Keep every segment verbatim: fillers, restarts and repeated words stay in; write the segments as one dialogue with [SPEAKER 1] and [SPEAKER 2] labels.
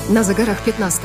[SPEAKER 1] Na zegarach piętnasta.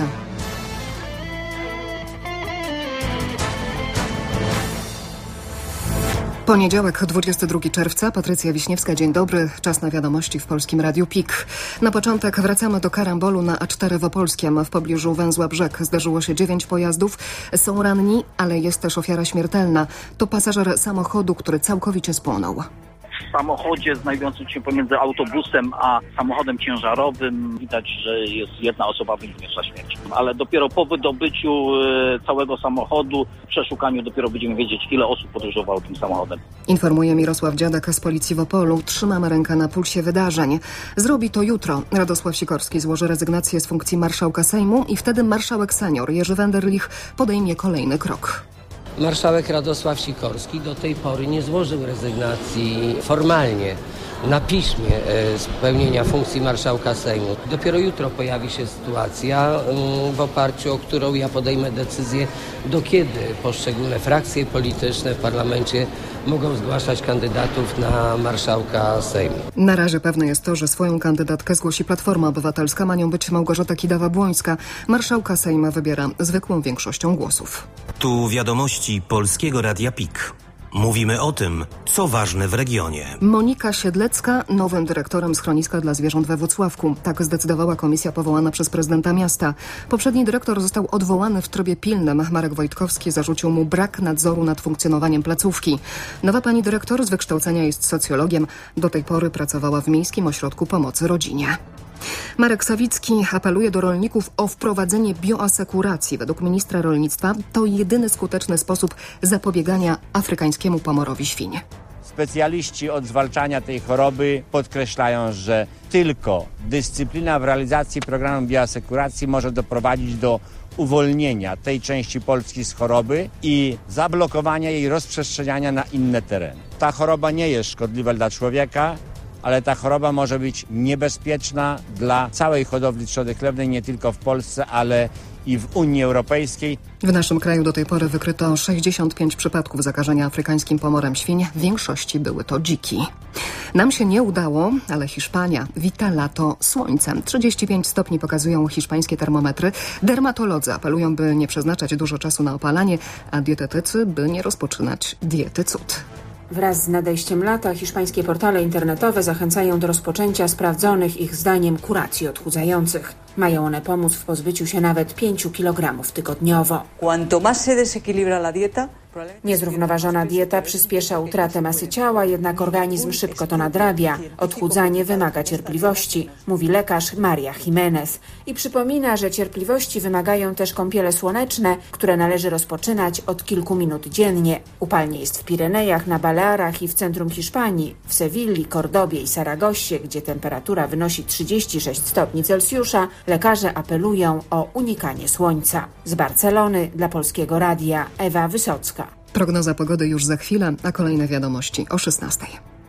[SPEAKER 1] Poniedziałek, dwudziestego drugiego czerwca. Patrycja Wiśniewska, dzień dobry. Czas na wiadomości w Polskim Radiu P I K. Na początek wracamy do karambolu na A cztery w Opolskiem. W pobliżu węzła Brzeg zdarzyło się dziewięć pojazdów. Są ranni, ale jest też ofiara śmiertelna. To pasażer samochodu, który całkowicie spłonął.
[SPEAKER 2] W samochodzie znajdującym się pomiędzy autobusem a samochodem ciężarowym widać, że jest jedna osoba wyniosła śmierć. Ale dopiero po wydobyciu całego samochodu, w przeszukaniu dopiero będziemy wiedzieć, ile osób podróżowało tym samochodem.
[SPEAKER 1] Informuje Mirosław Dziadek z Policji w Opolu. Trzymamy rękę na pulsie wydarzeń. Zrobi to jutro. Radosław Sikorski złoży rezygnację z funkcji marszałka Sejmu i wtedy marszałek senior Jerzy Wenderlich podejmie kolejny krok.
[SPEAKER 3] Marszałek Radosław Sikorski do tej pory nie złożył rezygnacji formalnie na piśmie spełnienia funkcji marszałka Sejmu. Dopiero jutro pojawi się sytuacja, w oparciu o którą ja podejmę decyzję, do kiedy poszczególne frakcje polityczne w parlamencie mogą zgłaszać kandydatów na marszałka Sejmu.
[SPEAKER 1] Na razie pewne jest to, że swoją kandydatkę zgłosi Platforma Obywatelska. Ma nią być Małgorzata Kidawa-Błońska. Marszałka Sejma wybiera zwykłą większością głosów.
[SPEAKER 4] Tu wiadomości Polskiego Radia P I K. Mówimy o tym, co ważne w regionie.
[SPEAKER 1] Monika Siedlecka nowym dyrektorem schroniska dla zwierząt we Włocławku. Tak zdecydowała komisja powołana przez prezydenta miasta. Poprzedni dyrektor został odwołany w trybie pilnym. Marek Wojtkowski zarzucił mu brak nadzoru nad funkcjonowaniem placówki. Nowa pani dyrektor z wykształcenia jest socjologiem. Do tej pory pracowała w Miejskim Ośrodku Pomocy Rodzinie. Marek Sawicki apeluje do rolników o wprowadzenie bioasekuracji. Według ministra rolnictwa to jedyny skuteczny sposób zapobiegania afrykańskiemu pomorowi świń.
[SPEAKER 5] Specjaliści od zwalczania tej choroby podkreślają, że tylko dyscyplina w realizacji programu bioasekuracji może doprowadzić do uwolnienia tej części Polski z choroby i zablokowania jej rozprzestrzeniania na inne tereny. Ta choroba nie jest szkodliwa dla człowieka, ale ta choroba może być niebezpieczna dla całej hodowli trzody chlewnej, nie tylko w Polsce, ale i w Unii Europejskiej.
[SPEAKER 1] W naszym kraju do tej pory wykryto sześćdziesiąt pięć przypadków zakażenia afrykańskim pomorem świń. W większości były to dziki. Nam się nie udało, ale Hiszpania wita lato słońcem. trzydzieści pięć stopni pokazują hiszpańskie termometry. Dermatolodzy apelują, by nie przeznaczać dużo czasu na opalanie, a dietetycy, by nie rozpoczynać diety cud.
[SPEAKER 6] Wraz z nadejściem lata hiszpańskie portale internetowe zachęcają do rozpoczęcia sprawdzonych ich zdaniem kuracji odchudzających. Mają one pomóc w pozbyciu się nawet pięciu kilogramów tygodniowo.
[SPEAKER 7] Cuanto más se desequilibra la dieta,
[SPEAKER 6] Niezrównoważona dieta przyspiesza utratę masy ciała, jednak organizm szybko to nadrabia. Odchudzanie wymaga cierpliwości, mówi lekarz Maria Jimenez. I przypomina, że cierpliwości wymagają też kąpiele słoneczne, które należy rozpoczynać od kilku minut dziennie. Upalnie jest w Pirenejach, na Balearach i w centrum Hiszpanii, w Sewilli, Kordobie i Saragossie, gdzie temperatura wynosi trzydzieści sześć stopni Celsjusza. Lekarze apelują o unikanie słońca. Z Barcelony dla Polskiego Radia Ewa Wysocka.
[SPEAKER 1] Prognoza pogody już za chwilę, a kolejne wiadomości o szesnastej.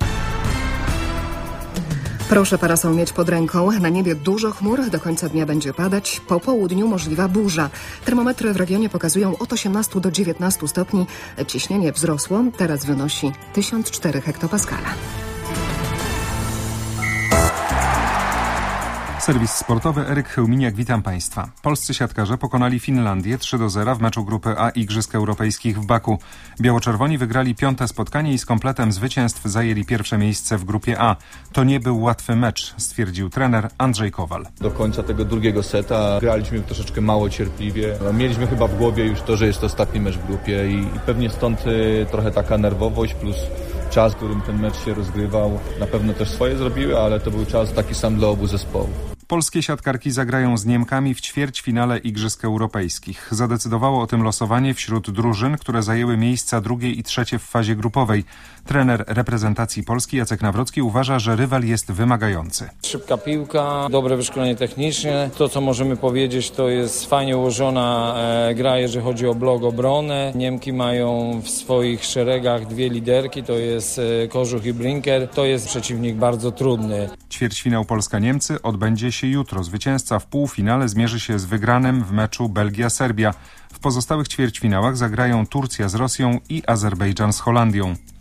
[SPEAKER 1] Proszę parasol mieć pod ręką. Na niebie dużo chmur, do końca dnia będzie padać. Po południu możliwa burza. Termometry w regionie pokazują od osiemnastu do dziewiętnastu stopni. Ciśnienie wzrosło, teraz wynosi tysiąc cztery hektopaskala.
[SPEAKER 8] Serwis sportowy, Eryk Chełminiak, witam Państwa. Polscy siatkarze pokonali Finlandię trzy do zera w meczu grupy A Igrzysk Europejskich w Baku. Biało-czerwoni wygrali piąte spotkanie i z kompletem zwycięstw zajęli pierwsze miejsce w grupie A. To nie był łatwy mecz, stwierdził trener Andrzej Kowal.
[SPEAKER 9] Do końca tego drugiego seta graliśmy troszeczkę mało cierpliwie. Mieliśmy chyba w głowie już to, że jest to ostatni mecz w grupie i, i pewnie stąd y, trochę taka nerwowość plus czas, w którym ten mecz się rozgrywał. Na pewno też swoje zrobiły, ale to był czas taki sam dla obu zespołów.
[SPEAKER 8] Polskie siatkarki zagrają z Niemkami w ćwierćfinale Igrzysk Europejskich. Zadecydowało o tym losowanie wśród drużyn, które zajęły miejsca drugie i trzecie w fazie grupowej. Trener reprezentacji Polski Jacek Nawrocki uważa, że rywal jest wymagający.
[SPEAKER 10] Szybka piłka, dobre wyszkolenie techniczne. To, co możemy powiedzieć, to jest fajnie ułożona e, gra, jeżeli chodzi o blok, obronę. Niemki mają w swoich szeregach dwie liderki, to jest e, Kożuch i Brinker. To jest przeciwnik bardzo trudny.
[SPEAKER 8] Ćwierćfinał Polska-Niemcy odbędzie się jutro. Zwycięzca w półfinale zmierzy się z wygranym w meczu Belgia-Serbia. W pozostałych ćwierćfinałach zagrają Turcja z Rosją i Azerbejdżan z Holandią.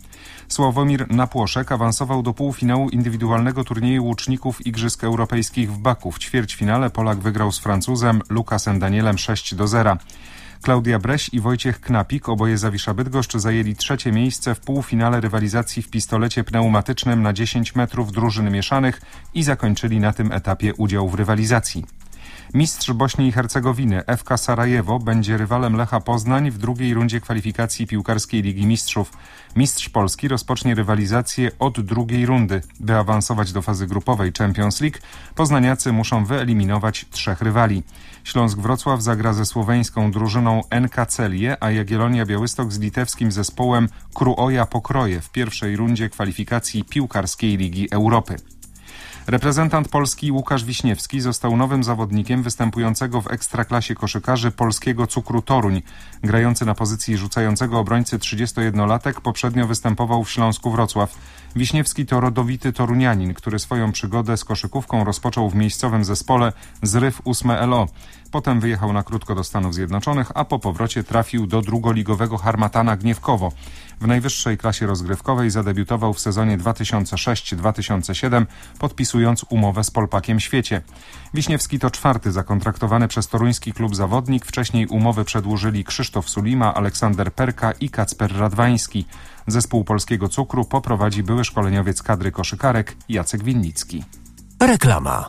[SPEAKER 8] Sławomir Napłoszek awansował do półfinału indywidualnego turnieju łuczników Igrzysk Europejskich w Baku. W ćwierćfinale Polak wygrał z Francuzem Lukasem Danielem sześć do zera. Klaudia Breś i Wojciech Knapik, oboje z Zawisza Bydgoszcz, zajęli trzecie miejsce w półfinale rywalizacji w pistolecie pneumatycznym na dziesięć metrów drużyn mieszanych i zakończyli na tym etapie udział w rywalizacji. Mistrz Bośni i Hercegowiny F K Sarajewo będzie rywalem Lecha Poznań w drugiej rundzie kwalifikacji piłkarskiej Ligi Mistrzów. Mistrz Polski rozpocznie rywalizację od drugiej rundy. By awansować do fazy grupowej Champions League, poznaniacy muszą wyeliminować trzech rywali. Śląsk Wrocław zagra ze słoweńską drużyną N K Celje, a Jagiellonia Białystok z litewskim zespołem Kruoja Pokroje w pierwszej rundzie kwalifikacji piłkarskiej Ligi Europy. Reprezentant Polski Łukasz Wiśniewski został nowym zawodnikiem występującego w ekstraklasie koszykarzy polskiego Cukru Toruń. Grający na pozycji rzucającego obrońcy trzydziestojednolatek poprzednio występował w Śląsku Wrocław. Wiśniewski to rodowity torunianin, który swoją przygodę z koszykówką rozpoczął w miejscowym zespole Zryw ósme L O. Potem wyjechał na krótko do Stanów Zjednoczonych, a po powrocie trafił do drugoligowego Harmatana Gniewkowo. W najwyższej klasie rozgrywkowej zadebiutował w sezonie dwa tysiące szósty dwa tysiące siódmy, podpisując umowę z Polpakiem Świecie. Wiśniewski to czwarty zakontraktowany przez toruński klub zawodnik. Wcześniej umowy przedłużyli Krzysztof Sulima, Aleksander Perka i Kacper Radwański. Zespół Polskiego Cukru poprowadzi były szkoleniowiec kadry koszykarek Jacek Winnicki.
[SPEAKER 11] Reklama.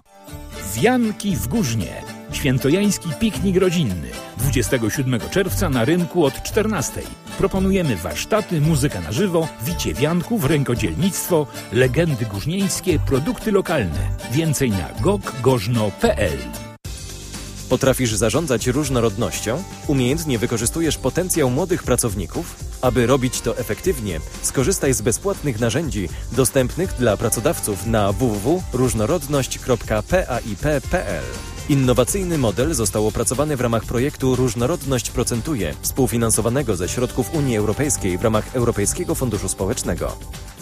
[SPEAKER 11] Wianki w Górznie. Świętojański piknik rodzinny. dwudziestego siódmego czerwca na rynku od czternastej. Proponujemy warsztaty, muzykę na żywo, wicie wianków, rękodzielnictwo, legendy górznieńskie, produkty lokalne. Więcej na gok gorzno kropka p l.
[SPEAKER 12] Potrafisz zarządzać różnorodnością? Umiejętnie wykorzystujesz potencjał młodych pracowników? Aby robić to efektywnie, skorzystaj z bezpłatnych narzędzi dostępnych dla pracodawców na w w w kropka różnorodność kropka paip kropka p l. Innowacyjny model został opracowany w ramach projektu Różnorodność procentuje, współfinansowanego ze środków Unii Europejskiej w ramach Europejskiego Funduszu Społecznego.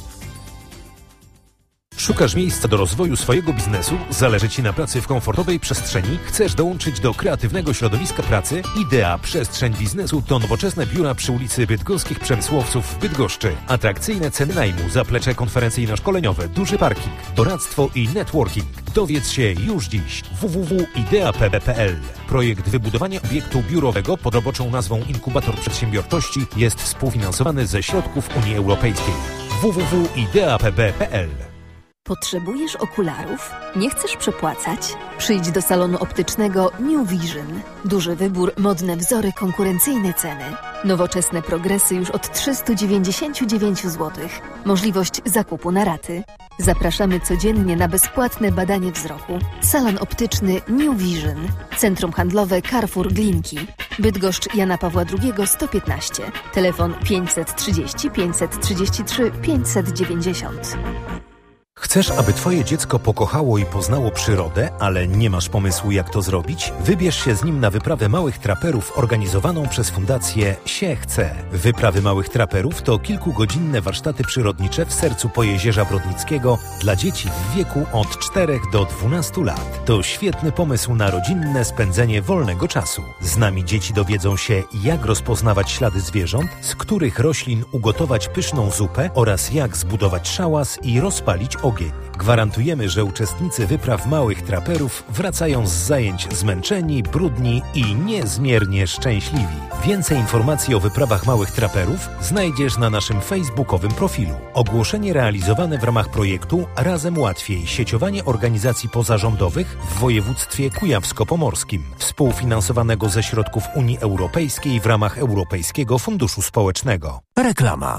[SPEAKER 11] Szukasz miejsca do rozwoju swojego biznesu? Zależy Ci na pracy w komfortowej przestrzeni? Chcesz dołączyć do kreatywnego środowiska pracy? Idea Przestrzeń Biznesu to nowoczesne biura przy ulicy Bydgoskich Przemysłowców w Bydgoszczy. Atrakcyjne ceny najmu, zaplecze konferencyjno-szkoleniowe, duży parking, doradztwo i networking. Dowiedz się już dziś. w w w kropka idea p b kropka p l. Projekt wybudowania obiektu biurowego pod roboczą nazwą Inkubator Przedsiębiorczości jest współfinansowany ze środków Unii Europejskiej. w w w kropka idea p b kropka p l.
[SPEAKER 13] Potrzebujesz okularów? Nie chcesz przepłacać? Przyjdź do salonu optycznego New Vision. Duży wybór, modne wzory, konkurencyjne ceny. Nowoczesne progresy już od trzysta dziewięćdziesiąt dziewięć złotych. Możliwość zakupu na raty. Zapraszamy codziennie na bezpłatne badanie wzroku. Salon optyczny New Vision. Centrum handlowe Carrefour Glinki. Bydgoszcz Jana Pawła drugiego sto piętnaście. Telefon pięćset trzydzieści pięćset trzydzieści trzy pięćset dziewięćdziesiąt.
[SPEAKER 11] Chcesz, aby Twoje dziecko pokochało i poznało przyrodę, ale nie masz pomysłu, jak to zrobić? Wybierz się z nim na wyprawę małych traperów organizowaną przez Fundację Sie Chce. Wyprawy małych traperów to kilkugodzinne warsztaty przyrodnicze w sercu Pojezierza Brodnickiego dla dzieci w wieku od czterech do dwunastu lat. To świetny pomysł na rodzinne spędzenie wolnego czasu. Z nami dzieci dowiedzą się, jak rozpoznawać ślady zwierząt, z których roślin ugotować pyszną zupę oraz jak zbudować szałas i rozpalić ogień. Gwarantujemy, że uczestnicy wypraw małych traperów wracają z zajęć zmęczeni, brudni i niezmiernie szczęśliwi. Więcej informacji o wyprawach małych traperów znajdziesz na naszym facebookowym profilu. Ogłoszenie realizowane w ramach projektu Razem Łatwiej. Sieciowanie organizacji pozarządowych w województwie kujawsko-pomorskim. Współfinansowanego ze środków Unii Europejskiej w ramach Europejskiego Funduszu Społecznego.
[SPEAKER 14] Reklama.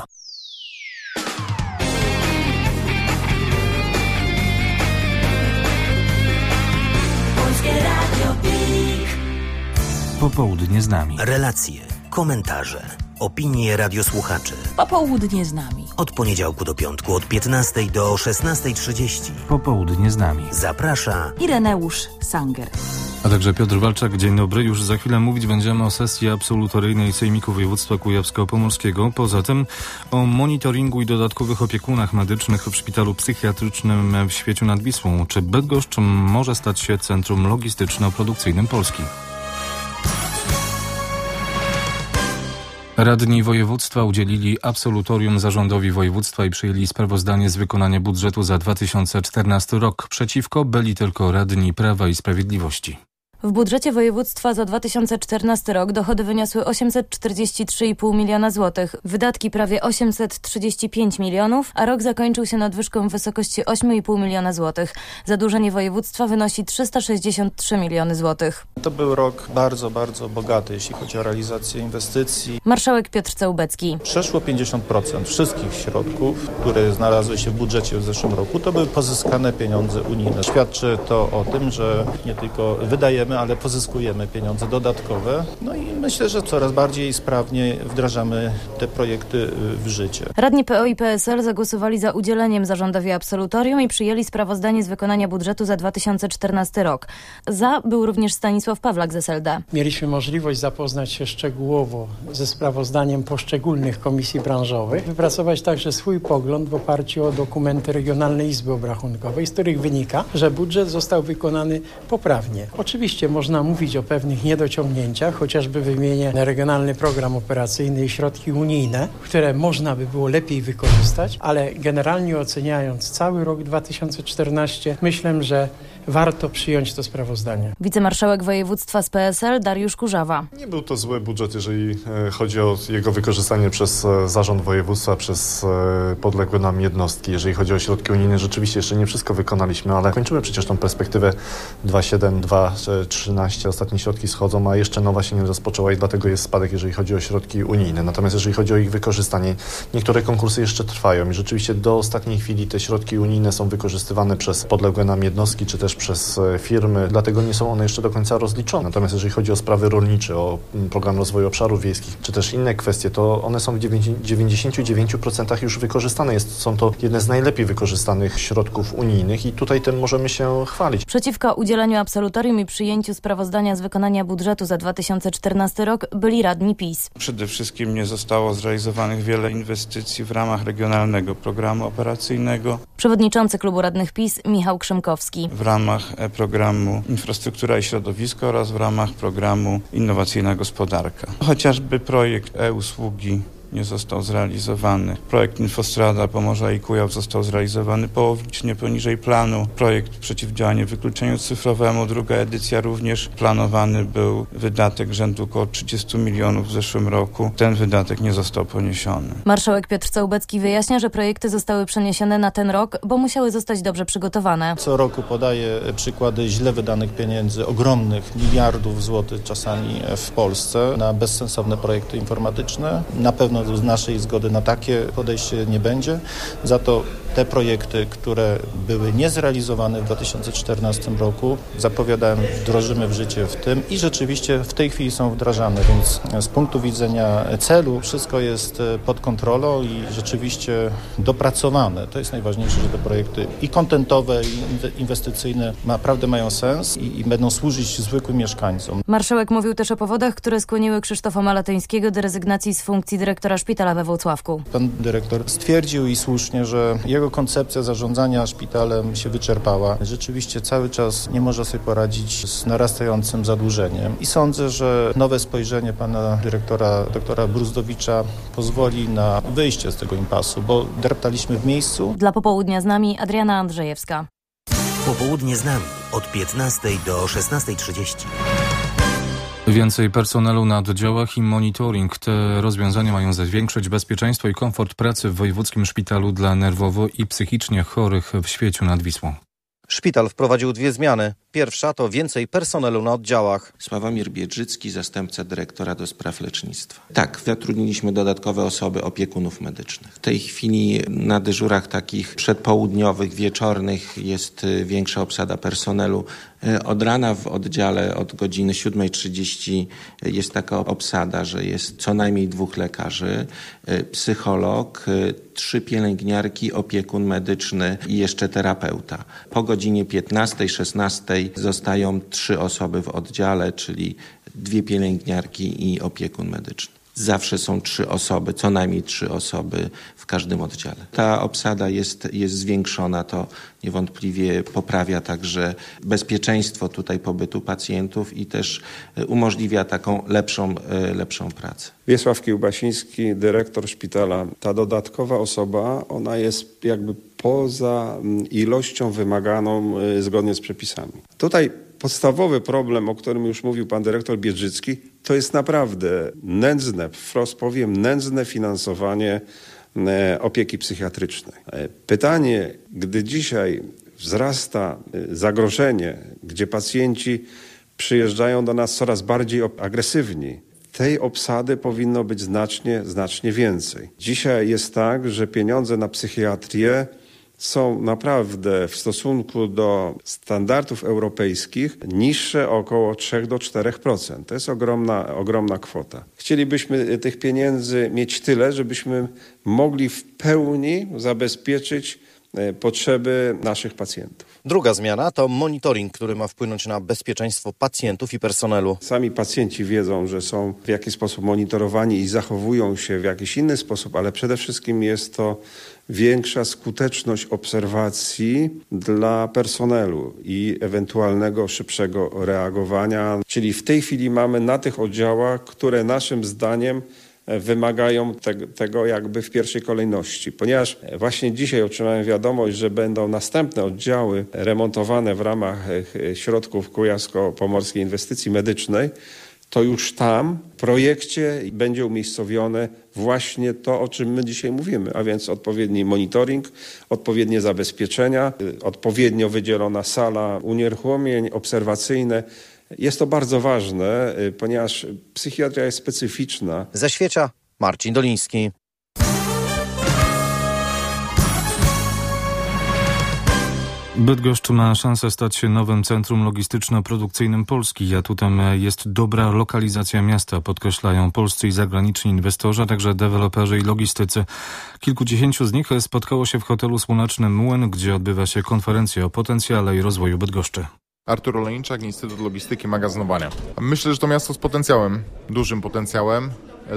[SPEAKER 15] Popołudnie z nami.
[SPEAKER 4] Relacje, komentarze, opinie radiosłuchaczy.
[SPEAKER 16] Popołudnie z nami.
[SPEAKER 4] Od poniedziałku do piątku od piętnastej do szesnastej trzydzieści.
[SPEAKER 15] Popołudnie z nami.
[SPEAKER 4] Zaprasza
[SPEAKER 16] Ireneusz Sanger.
[SPEAKER 17] A także Piotr Walczak. Dzień dobry. Już za chwilę mówić będziemy o sesji absolutoryjnej Sejmiku Województwa Kujawsko-Pomorskiego. Poza tym o monitoringu i dodatkowych opiekunach medycznych w szpitalu psychiatrycznym w Świeciu nad Wisłą. Czy Bydgoszcz może stać się centrum logistyczno-produkcyjnym Polski? Radni województwa udzielili absolutorium zarządowi województwa i przyjęli sprawozdanie z wykonania budżetu za dwa tysiące czternasty rok. Przeciwko byli tylko radni Prawa i Sprawiedliwości.
[SPEAKER 14] W budżecie województwa za dwa tysiące czternasty rok dochody wyniosły osiemset czterdzieści trzy i pół miliona złotych, wydatki prawie osiemset trzydzieści pięć milionów, a rok zakończył się nadwyżką w wysokości osiem i pół miliona złotych. Zadłużenie województwa wynosi trzysta sześćdziesiąt trzy miliony złotych.
[SPEAKER 18] To był rok bardzo, bardzo bogaty, jeśli chodzi o realizację inwestycji.
[SPEAKER 14] Marszałek Piotr Całubecki.
[SPEAKER 18] Przeszło pięćdziesiąt procent wszystkich środków, które znalazły się w budżecie w zeszłym roku, to były pozyskane pieniądze unijne. Świadczy to o tym, że nie tylko wydajemy, ale pozyskujemy pieniądze dodatkowe. No i myślę, że coraz bardziej sprawnie wdrażamy te projekty w życie.
[SPEAKER 14] Radni P O i P S L zagłosowali za udzieleniem zarządowi absolutorium i przyjęli sprawozdanie z wykonania budżetu za dwa tysiące czternasty rok. Za był również Stanisław Pawlak z S L D.
[SPEAKER 19] Mieliśmy możliwość zapoznać się szczegółowo ze sprawozdaniem poszczególnych komisji branżowych, wypracować także swój pogląd w oparciu o dokumenty Regionalnej Izby Obrachunkowej, z których wynika, że budżet został wykonany poprawnie. Oczywiście można mówić o pewnych niedociągnięciach, chociażby wymienię Regionalny Program Operacyjny i środki unijne, które można by było lepiej wykorzystać, ale generalnie oceniając cały rok dwa tysiące czternasty, myślę, że warto przyjąć to sprawozdanie.
[SPEAKER 14] Wicemarszałek województwa z P S L Dariusz Kurzawa.
[SPEAKER 20] Nie był to zły budżet, jeżeli chodzi o jego wykorzystanie przez zarząd województwa, przez podległe nam jednostki. Jeżeli chodzi o środki unijne, rzeczywiście jeszcze nie wszystko wykonaliśmy, ale kończymy przecież tą perspektywę dwa siedem dwa trzynaście. Ostatnie środki schodzą, a jeszcze nowa się nie rozpoczęła i dlatego jest spadek, jeżeli chodzi o środki unijne. Natomiast jeżeli chodzi o ich wykorzystanie, niektóre konkursy jeszcze trwają i rzeczywiście do ostatniej chwili te środki unijne są wykorzystywane przez podległe nam jednostki, czy też przez firmy, dlatego nie są one jeszcze do końca rozliczone. Natomiast jeżeli chodzi o sprawy rolnicze, o program rozwoju obszarów wiejskich, czy też inne kwestie, to one są w dziewięćdziesięciu dziewięciu procentach już wykorzystane. Jest, są to jedne z najlepiej wykorzystanych środków unijnych i tutaj tym możemy się chwalić.
[SPEAKER 14] Przeciwko udzieleniu absolutorium i przyjęciu sprawozdania z wykonania budżetu za dwa tysiące czternasty rok byli radni PiS.
[SPEAKER 21] Przede wszystkim nie zostało zrealizowanych wiele inwestycji w ramach Regionalnego Programu Operacyjnego.
[SPEAKER 14] Przewodniczący klubu radnych PiS Michał Krzymkowski.
[SPEAKER 21] W ramach programu Infrastruktura i Środowisko oraz w ramach programu Innowacyjna Gospodarka. Chociażby projekt e-usługi nie został zrealizowany. Projekt Infostrada Pomorza i Kujaw został zrealizowany połowicznie poniżej planu. Projekt Przeciwdziałanie wykluczeniu cyfrowemu, druga edycja również. Planowany był wydatek rzędu około trzydziestu milionów w zeszłym roku. Ten wydatek nie został poniesiony.
[SPEAKER 14] Marszałek Piotr Całubecki wyjaśnia, że projekty zostały przeniesione na ten rok, bo musiały zostać dobrze przygotowane.
[SPEAKER 18] Co roku podaję przykłady źle wydanych pieniędzy, ogromnych miliardów złotych czasami w Polsce na bezsensowne projekty informatyczne. Na pewno z naszej zgody na takie podejście nie będzie. Za to te projekty, które były niezrealizowane w dwa tysiące czternastym roku, zapowiadałem, wdrożymy w życie w tym i rzeczywiście w tej chwili są wdrażane, więc z punktu widzenia celu wszystko jest pod kontrolą i rzeczywiście dopracowane. To jest najważniejsze, że te projekty i kontentowe, i inwestycyjne naprawdę mają sens i, i będą służyć zwykłym mieszkańcom.
[SPEAKER 14] Marszałek mówił też o powodach, które skłoniły Krzysztofa Malatyńskiego do rezygnacji z funkcji dyrektora szpitala we Włocławku.
[SPEAKER 18] Pan dyrektor stwierdził i słusznie, że jego koncepcja zarządzania szpitalem się wyczerpała. Rzeczywiście cały czas nie może sobie poradzić z narastającym zadłużeniem i sądzę, że nowe spojrzenie pana dyrektora, doktora Bruzdowicza pozwoli na wyjście z tego impasu, bo dreptaliśmy w miejscu.
[SPEAKER 14] Dla Popołudnia z nami Adriana Andrzejewska.
[SPEAKER 4] Popołudnie z nami od piętnastej do szesnastej trzydzieści.
[SPEAKER 17] Więcej personelu na oddziałach i monitoring. Te rozwiązania mają zwiększyć bezpieczeństwo i komfort pracy w Wojewódzkim Szpitalu dla nerwowo i psychicznie chorych w Świeciu nad Wisłą.
[SPEAKER 22] Szpital wprowadził dwie zmiany. Pierwsza to więcej personelu na oddziałach.
[SPEAKER 23] Sławomir Biedrzycki, zastępca dyrektora do spraw lecznictwa. Tak, zatrudniliśmy dodatkowe osoby, opiekunów medycznych. W tej chwili na dyżurach takich przedpołudniowych, wieczornych jest większa obsada personelu. Od rana w oddziale od godziny siódmej trzydzieści jest taka obsada, że jest co najmniej dwóch lekarzy, psycholog, trzy pielęgniarki, opiekun medyczny i jeszcze terapeuta. Po godzinie piętnastej, szesnastej zostają trzy osoby w oddziale, czyli dwie pielęgniarki i opiekun medyczny. zawsze są trzy osoby, co najmniej trzy osoby w każdym oddziale. Ta obsada jest, jest zwiększona, to niewątpliwie poprawia także bezpieczeństwo tutaj pobytu pacjentów i też umożliwia taką lepszą, lepszą pracę.
[SPEAKER 2] Wiesław Kiełbasiński, dyrektor szpitala. Ta dodatkowa osoba, ona jest jakby poza ilością wymaganą zgodnie z przepisami. Tutaj podstawowy problem, o którym już mówił pan dyrektor Biedrzycki, to jest naprawdę nędzne, wprost powiem, nędzne finansowanie opieki psychiatrycznej. Pytanie, gdy dzisiaj wzrasta zagrożenie, gdzie pacjenci przyjeżdżają do nas coraz bardziej agresywni, tej obsady powinno być znacznie, znacznie więcej. Dzisiaj jest tak, że pieniądze na psychiatrię są naprawdę w stosunku do standardów europejskich niższe o około trzy do czterech procent. To jest ogromna, ogromna kwota. Chcielibyśmy tych pieniędzy mieć tyle, żebyśmy mogli w pełni zabezpieczyć potrzeby naszych pacjentów.
[SPEAKER 22] Druga zmiana to monitoring, który ma wpłynąć na bezpieczeństwo pacjentów i personelu.
[SPEAKER 2] Sami pacjenci wiedzą, że są w jakiś sposób monitorowani i zachowują się w jakiś inny sposób, ale przede wszystkim jest to większa skuteczność obserwacji dla personelu i ewentualnego szybszego reagowania. Czyli w tej chwili mamy na tych oddziałach, które naszym zdaniem wymagają te, tego jakby w pierwszej kolejności. Ponieważ właśnie dzisiaj otrzymałem wiadomość, że będą następne oddziały remontowane w ramach środków Kujawsko-Pomorskiej Inwestycji Medycznej, to już tam w projekcie będzie umiejscowione właśnie to, o czym my dzisiaj mówimy, a więc odpowiedni monitoring, odpowiednie zabezpieczenia, odpowiednio wydzielona sala unieruchomień obserwacyjne. Jest to bardzo ważne, ponieważ psychiatria jest specyficzna.
[SPEAKER 22] Ze Świecia Marcin Doliński.
[SPEAKER 17] Bydgoszcz ma szansę stać się nowym centrum logistyczno-produkcyjnym Polski. Atutem jest dobra lokalizacja miasta, podkreślają polscy i zagraniczni inwestorzy, a także deweloperzy i logistycy. Kilkudziesięciu z nich spotkało się w hotelu Słoneczny Młyn, gdzie odbywa się konferencja o potencjale i rozwoju Bydgoszczy.
[SPEAKER 3] Artur Olejniczak, Instytut Logistyki Magazynowania. Myślę, że to miasto z potencjałem, dużym potencjałem.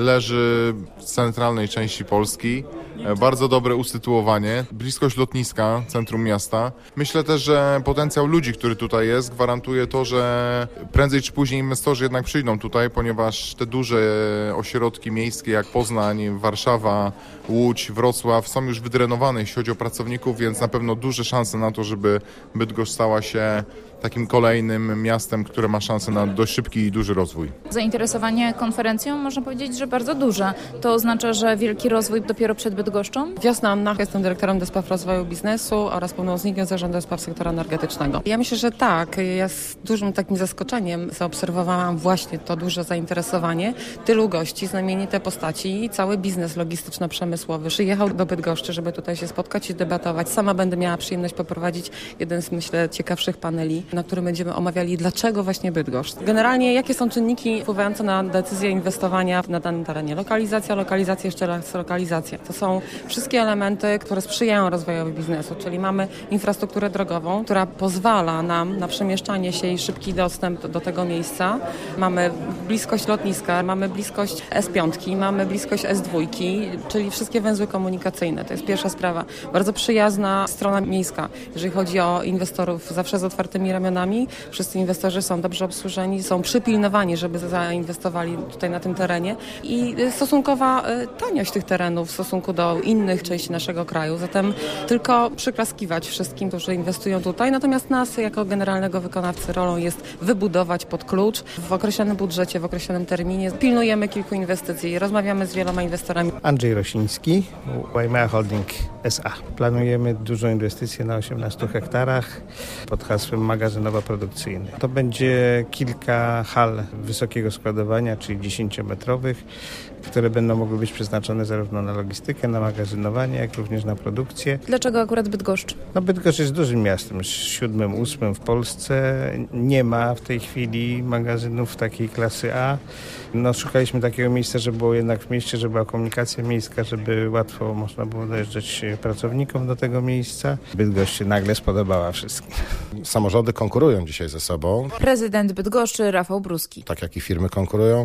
[SPEAKER 3] Leży w centralnej części Polski. Bardzo dobre usytuowanie, bliskość lotniska, centrum miasta. Myślę też, że potencjał ludzi, który tutaj jest, gwarantuje to, że prędzej czy później inwestorzy jednak przyjdą tutaj, ponieważ te duże ośrodki miejskie jak Poznań, Warszawa, Łódź, Wrocław są już wydrenowane, jeśli chodzi o pracowników, więc na pewno duże szanse na to, żeby Bydgoszcz stała się takim kolejnym miastem, które ma szansę na dość szybki i duży rozwój.
[SPEAKER 5] Zainteresowanie konferencją można powiedzieć, że bardzo duże. To oznacza, że wielki rozwój dopiero przed Bydgoszczą?
[SPEAKER 24] Wiosna Anna, jestem dyrektorem do spraw rozwoju biznesu oraz pełnomocnikiem zarządu do spraw sektora energetycznego. Ja myślę, że tak. Ja z dużym takim zaskoczeniem zaobserwowałam właśnie to duże zainteresowanie tylu gości, znamienite postaci i cały biznes logistyczno-przemysłowy przyjechał do Bydgoszczy, żeby tutaj się spotkać i debatować. Sama będę miała przyjemność poprowadzić jeden z, myślę, ciekawszych paneli, na którym będziemy omawiali, dlaczego właśnie Bydgoszcz. Generalnie jakie są czynniki wpływające na decyzję inwestowania na danym terenie. Lokalizacja, lokalizacja, jeszcze raz lokalizacja. To są wszystkie elementy, które sprzyjają rozwojowi biznesu, czyli mamy infrastrukturę drogową, która pozwala nam na przemieszczanie się i szybki dostęp do tego miejsca. Mamy bliskość lotniska, mamy bliskość S pięć, mamy bliskość S dwa, czyli wszystkie węzły komunikacyjne. To jest pierwsza sprawa. Bardzo przyjazna strona miejska. Jeżeli chodzi o inwestorów, zawsze z otwartymi ramionami. Wszyscy inwestorzy są dobrze obsłużeni, są przypilnowani, żeby zainwestowali tutaj na tym terenie i stosunkowa taniość tych terenów w stosunku do innych części naszego kraju. Zatem tylko przyklaskiwać wszystkim, którzy inwestują tutaj. Natomiast nas jako generalnego wykonawcy rolą jest wybudować pod klucz w określonym budżecie, w określonym terminie. Pilnujemy kilku inwestycji, rozmawiamy z wieloma inwestorami.
[SPEAKER 25] Andrzej Rosiński, Wajmea Holding S A. Planujemy dużą inwestycję na osiemnastu hektarach pod hasłem magazynowo-produkcyjny. To będzie kilka hal wysokiego składowania, czyli dziesięciometrowych, które będą mogły być przeznaczone zarówno na logistykę, na magazynowanie, jak również na produkcję.
[SPEAKER 5] Dlaczego akurat Bydgoszcz?
[SPEAKER 25] No Bydgoszcz jest dużym miastem, jest siódmym, ósmym w Polsce. Nie ma w tej chwili magazynów takiej klasy A. No, szukaliśmy takiego miejsca, żeby było jednak w mieście, żeby była komunikacja miejska, żeby łatwo można było dojeżdżać pracownikom do tego miejsca. Bydgoszcz się nagle spodobała wszystkim.
[SPEAKER 26] Samorządy konkurują dzisiaj ze sobą.
[SPEAKER 5] Prezydent Bydgoszczy Rafał Bruski.
[SPEAKER 26] Tak jak i firmy konkurują,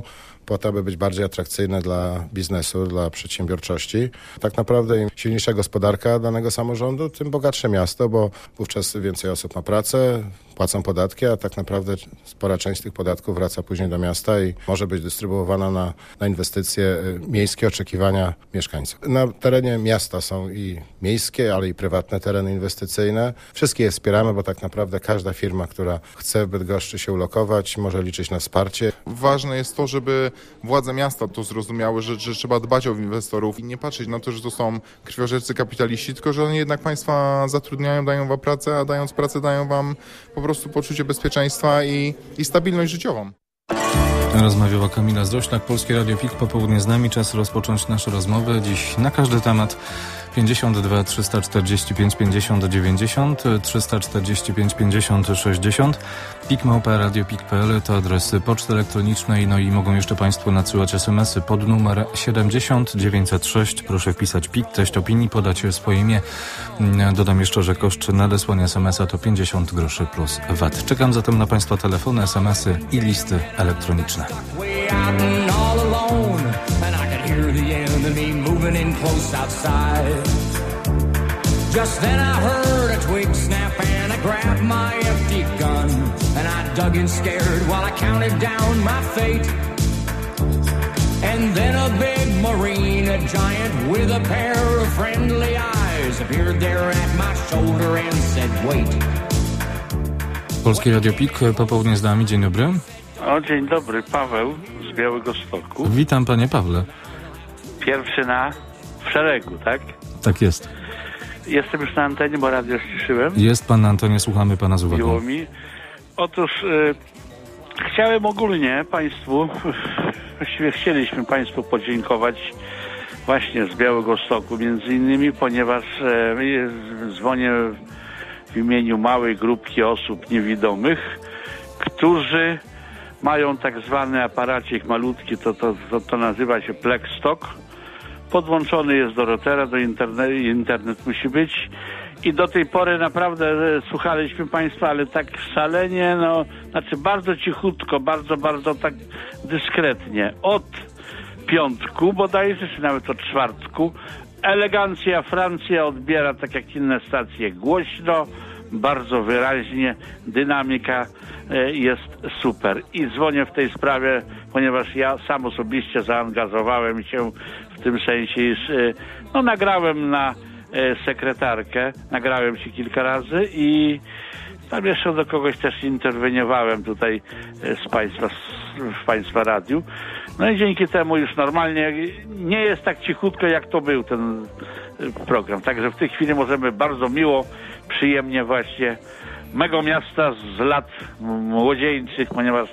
[SPEAKER 1] po to, aby być bardziej atrakcyjne dla biznesu, dla przedsiębiorczości. Tak naprawdę im silniejsza gospodarka danego samorządu, tym bogatsze miasto, bo wówczas więcej osób ma pracę, płacą podatki, a tak naprawdę spora część tych podatków wraca później do miasta i może być dystrybuowana na, na inwestycje miejskie, oczekiwania mieszkańców. Na terenie miasta są i miejskie, ale i prywatne tereny inwestycyjne. Wszystkie je wspieramy, bo tak naprawdę każda firma, która chce w Bydgoszczy się ulokować, może liczyć na wsparcie.
[SPEAKER 3] Ważne jest to, żeby władze miasta to zrozumiały, że, że trzeba dbać o inwestorów i nie patrzeć na to, że to są krwiożercy kapitaliści, tylko że oni jednak państwa zatrudniają, dają wam pracę, a dając pracę dają wam po prostu poczucie bezpieczeństwa i, i stabilność życiową.
[SPEAKER 17] Rozmawiała Kamila Zdroślak, Polskie Radio P I K, popołudnie z nami. Czas rozpocząć nasze rozmowy. Dziś na każdy temat pięćdziesiąt dwa trzysta czterdzieści pięć pięćdziesiąt dziewięćdziesiąt, trzysta czterdzieści pięć pięćdziesiąt sześćdziesiąt. pik małpa radio pik kropka p l to adres poczty elektronicznej, no i mogą jeszcze Państwo nadsyłać smsy pod numer siedemdziesiąt dziewięćset sześć. Proszę wpisać P I K, treść opinii, podać swoje imię. Dodam jeszcze, że koszt nadesłania smsa to pięćdziesiąt groszy plus V A T. Czekam zatem na Państwa telefony, smsy i listy elektroniczne.
[SPEAKER 6] Just then I heard a twig snap and I grabbed my empty gun and I dug in scared while I counted down my fate. And then a big marine, a giant with a pair of friendly eyes, appeared there at my shoulder and said wait.
[SPEAKER 17] Polskie Radio P I K, popołudnie z nami. Dzień dobry.
[SPEAKER 7] O, dzień dobry, Paweł z Białegostoku.
[SPEAKER 17] Witam, panie Pawle.
[SPEAKER 7] Pierwszy na w szeregu, tak?
[SPEAKER 17] Tak jest.
[SPEAKER 7] Jestem już na antenie, bo radio ściszyłem.
[SPEAKER 17] Jest pan na antenie, słuchamy pana z uwagą.
[SPEAKER 7] Miło mi. Otóż y, chciałem ogólnie państwu, właściwie chcieliśmy państwu podziękować właśnie z Białegostoku między innymi, ponieważ y, dzwonię w imieniu małej grupki osób niewidomych, którzy mają tak zwany aparacik malutki, to, to, to, to nazywa się Plexstock. Podłączony jest do routera, do internetu, internet musi być i do tej pory naprawdę słuchaliśmy państwa, ale tak szalenie, no, znaczy bardzo cichutko, bardzo, bardzo tak dyskretnie. Od piątku bodajże, czy nawet od czwartku, elegancja Francja odbiera, tak jak inne stacje, głośno, bardzo wyraźnie, dynamika jest super. I dzwonię w tej sprawie, ponieważ ja sam osobiście zaangażowałem się w tym sensie, iż no, nagrałem na sekretarkę, nagrałem się kilka razy i tam jeszcze do kogoś też interweniowałem tutaj z państwa, w państwa radiu. No i dzięki temu już normalnie nie jest tak cichutko, jak to był ten program. Także w tej chwili możemy bardzo miło, przyjemnie właśnie mego miasta z lat młodzieńczych, ponieważ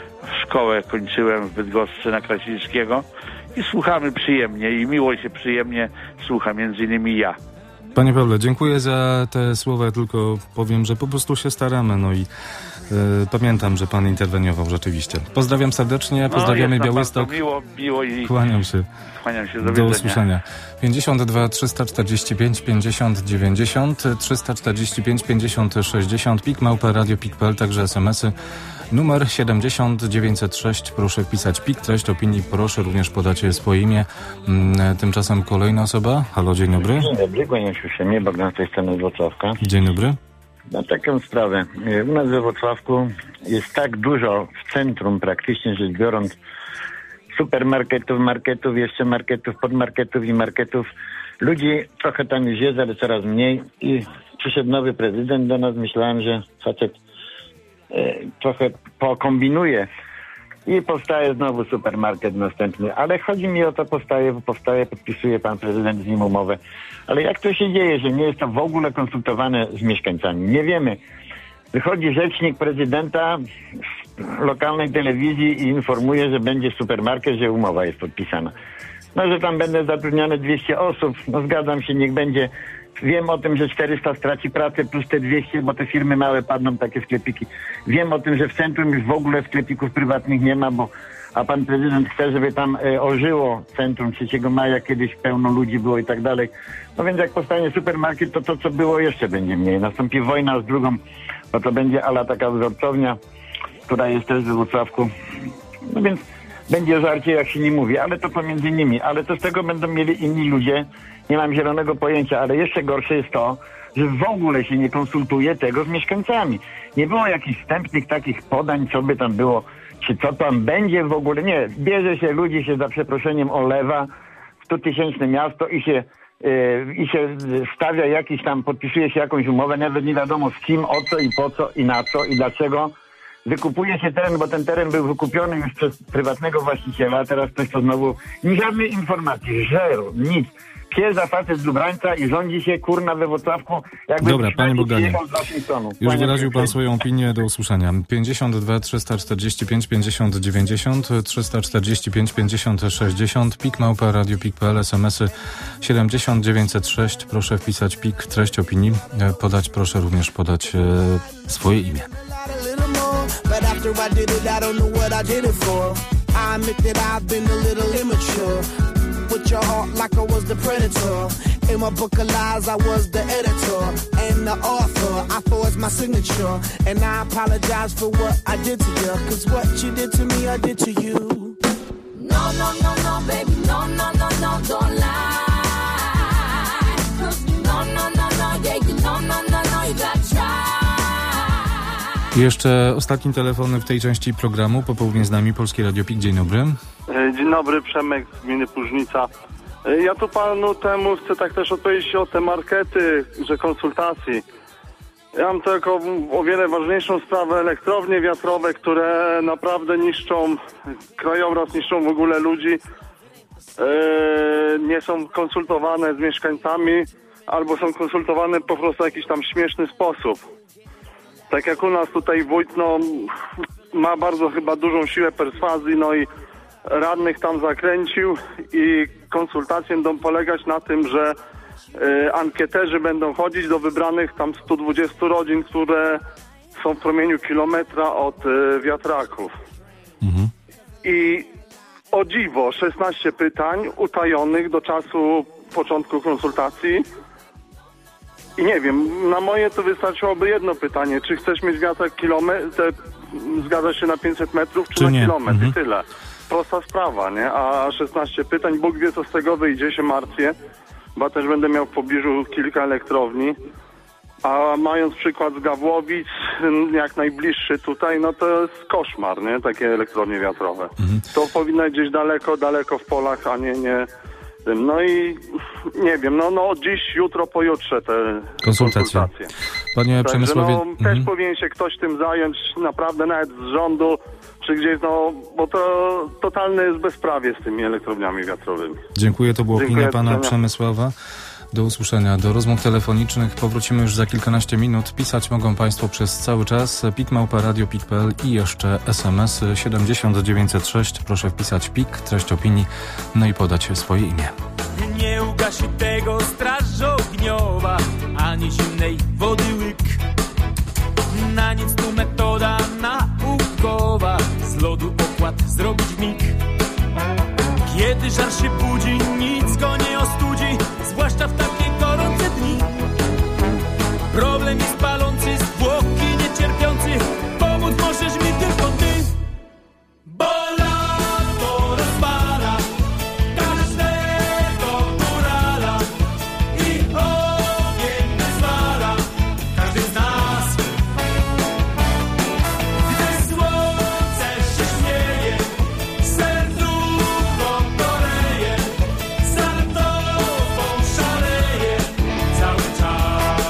[SPEAKER 7] szkołę kończyłem w Bydgoszczy na Krasińskiego i słuchamy przyjemnie i miło się przyjemnie słucha, między innymi ja.
[SPEAKER 17] Panie Pawle, dziękuję za te słowa, ja tylko powiem, że po prostu się staramy, no i yy, pamiętam, że pan interweniował rzeczywiście. Pozdrawiam serdecznie, pozdrawiamy no, Białystok.
[SPEAKER 7] Miło, miło i
[SPEAKER 17] kłaniam się.
[SPEAKER 7] Kłaniam się, do,
[SPEAKER 17] do usłyszenia. pięćdziesiąt dwa trzysta czterdzieści pięć pięćdziesiąt dziewięćdziesiąt, trzysta czterdzieści pięć pięćdziesiąt sześćdziesiąt, P I K małpa radio pik kropka p l, także smsy. Numer siedemdziesiąt dziewięćset sześć, proszę wpisać P I K, treść opinii, proszę również podać swoje imię. Tymczasem kolejna osoba. Halo, dzień dobry.
[SPEAKER 9] Dzień dobry, kłaniam się uprzejmie, Bogdan z tej strony z Wrocławka.
[SPEAKER 17] Dzień dobry.
[SPEAKER 9] Na taką sprawę. U nas we Wrocławku jest tak dużo w centrum, praktycznie rzecz biorąc, supermarketów, marketów, jeszcze marketów, podmarketów i marketów. Ludzi trochę tam już jest, ale coraz mniej. I przyszedł nowy prezydent do nas. Myślałem, że facet e, trochę pokombinuje i powstaje znowu supermarket następny. Ale chodzi mi o to, powstaje, powstaje, podpisuje pan prezydent z nim umowę. Ale jak to się dzieje, że nie jest to w ogóle konsultowane z mieszkańcami? Nie wiemy. Wychodzi rzecznik prezydenta z lokalnej telewizji i informuje, że będzie supermarket, że umowa jest podpisana. No, że tam będę zatrudnione dwieście osób, no zgadzam się, niech będzie. Wiem o tym, że czterysta straci pracę plus te dwieście, bo te firmy małe padną, takie sklepiki. Wiem o tym, że w centrum już w ogóle sklepików prywatnych nie ma, bo a pan prezydent chce, żeby tam e, ożyło centrum trzeciego maja, kiedyś pełno ludzi było i tak dalej. No więc jak powstanie supermarket, to to, co było, jeszcze będzie mniej. Nastąpi wojna z drugą, bo to będzie ala taka wzorcownia, która jest też we Wrocławku. No więc będzie żarcie, jak się nie mówi, ale to pomiędzy nimi, ale to z tego będą mieli inni ludzie, nie mam zielonego pojęcia, ale jeszcze gorsze jest to, że w ogóle się nie konsultuje tego z mieszkańcami. Nie było jakichś wstępnych takich podań, co by tam było, czy co tam będzie w ogóle. Nie, bierze się ludzi, się za przeproszeniem olewa w stutysięczne miasto i się, yy, i się stawia jakiś tam, podpisuje się jakąś umowę, nawet nie wiadomo z kim, o co i po co i na co i dlaczego. Wykupuje się teren, bo ten teren był wykupiony już przez prywatnego właściciela, a teraz ktoś to znowu... Nie żadnej informacji, zero, nic. Przyjeżdża facet z Lubrańca i rządzi się, kurna, we Wrocławku, jakby...
[SPEAKER 17] Dobra, panie Bogdanie, już
[SPEAKER 9] Panie
[SPEAKER 17] wyraził pan swoją opinię, do usłyszenia. pięćdziesiąt dwa trzysta czterdzieści pięć pięćdziesiąt dziewięćdziesiąt, trzysta czterdzieści pięć pięćdziesiąt sześćdziesiąt, pik małpa radio pik kropka p l, smsy siedemdziesiąt dziewięćset sześć, proszę wpisać pik, treść opinii, podać, proszę również podać e, swoje imię.
[SPEAKER 8] But after I did it, I don't know what I did it for. I admit that I've been a little immature. With your heart like I was the predator. In my book of lies, I was the editor and the author. I forged my signature, and I apologize for what I did to you. Cause what you did to me, I did to you. No, no, no, no, baby, no, no, no, no, don't lie. No, no, no, no, yeah, you no, no, no, no, you gotta try.
[SPEAKER 17] I jeszcze ostatni telefon w tej części programu. Popołudnie z nami Polskie Radio Pik. Dzień dobry.
[SPEAKER 10] Dzień dobry, Przemek z gminy Płużnica. Ja tu panu temu chcę tak też odpowiedzieć o te markety, że konsultacji. Ja mam tylko o wiele ważniejszą sprawę, elektrownie wiatrowe, które naprawdę niszczą krajobraz, niszczą w ogóle ludzi. Yy, nie są konsultowane z mieszkańcami, albo są konsultowane po prostu w jakiś tam śmieszny sposób. Tak jak u nas tutaj wójt, no, ma bardzo chyba dużą siłę perswazji, no i radnych tam zakręcił i konsultacje będą polegać na tym, że y, ankieterzy będą chodzić do wybranych tam stu dwudziestu rodzin, które są w promieniu kilometra od y, wiatraków. Mhm. I o dziwo, szesnaście pytań utajonych do czasu początku konsultacji. I nie wiem, na moje to wystarczyłoby jedno pytanie. Czy chcesz mieć wiatrak kilometr, zgadza się na pięćset metrów, czy, czy na nie? kilometr? Mhm. I tyle. Prosta sprawa, nie? A szesnaście pytań, Bóg wie, co z tego wyjdzie, się martwię, bo ja też będę miał w pobliżu kilka elektrowni. A mając przykład z Gawłowic, jak najbliższy tutaj, no to jest koszmar, nie? Takie elektrownie wiatrowe. Mhm. To powinno gdzieś daleko, daleko w polach, a nie, nie... No i nie wiem, no, no dziś, jutro, pojutrze te konsultacje. konsultacje.
[SPEAKER 17] Panie
[SPEAKER 10] Także
[SPEAKER 17] Przemysławie...
[SPEAKER 10] no,
[SPEAKER 17] mhm.
[SPEAKER 10] też powinien się ktoś tym zająć, naprawdę nawet z rządu, czy gdzieś, no, bo to totalne jest bezprawie z tymi elektrowniami wiatrowymi.
[SPEAKER 17] Dziękuję, to była
[SPEAKER 10] Dziękuję,
[SPEAKER 17] opinia pana Przemysława. Do usłyszenia, do rozmów telefonicznych. Powrócimy już za kilkanaście minut. Pisać mogą państwo przez cały czas. pik małpa radio pik kropka p l i jeszcze sms siedemdziesiąt dziewięćset sześć. Proszę wpisać pik, treść opinii, no i podać swoje imię.
[SPEAKER 6] Nie ugasi tego straż ogniowa, ani zimnej wody łyk. Na nic tu metoda naukowa, z lodu pokład zrobić mig. Kiedy żar się budzi, nic go nie ostudzi, zwłaszcza w takie gorące dni. Problem jest palący, zwłoki niecierpiący, pomóc możesz mi tylko ty. Bo lato rozpala każdego górala i ogień wyzwala każdy z nas. Gdy słońce się śmieje, serducho goreje, za tobą szaleje cały czas.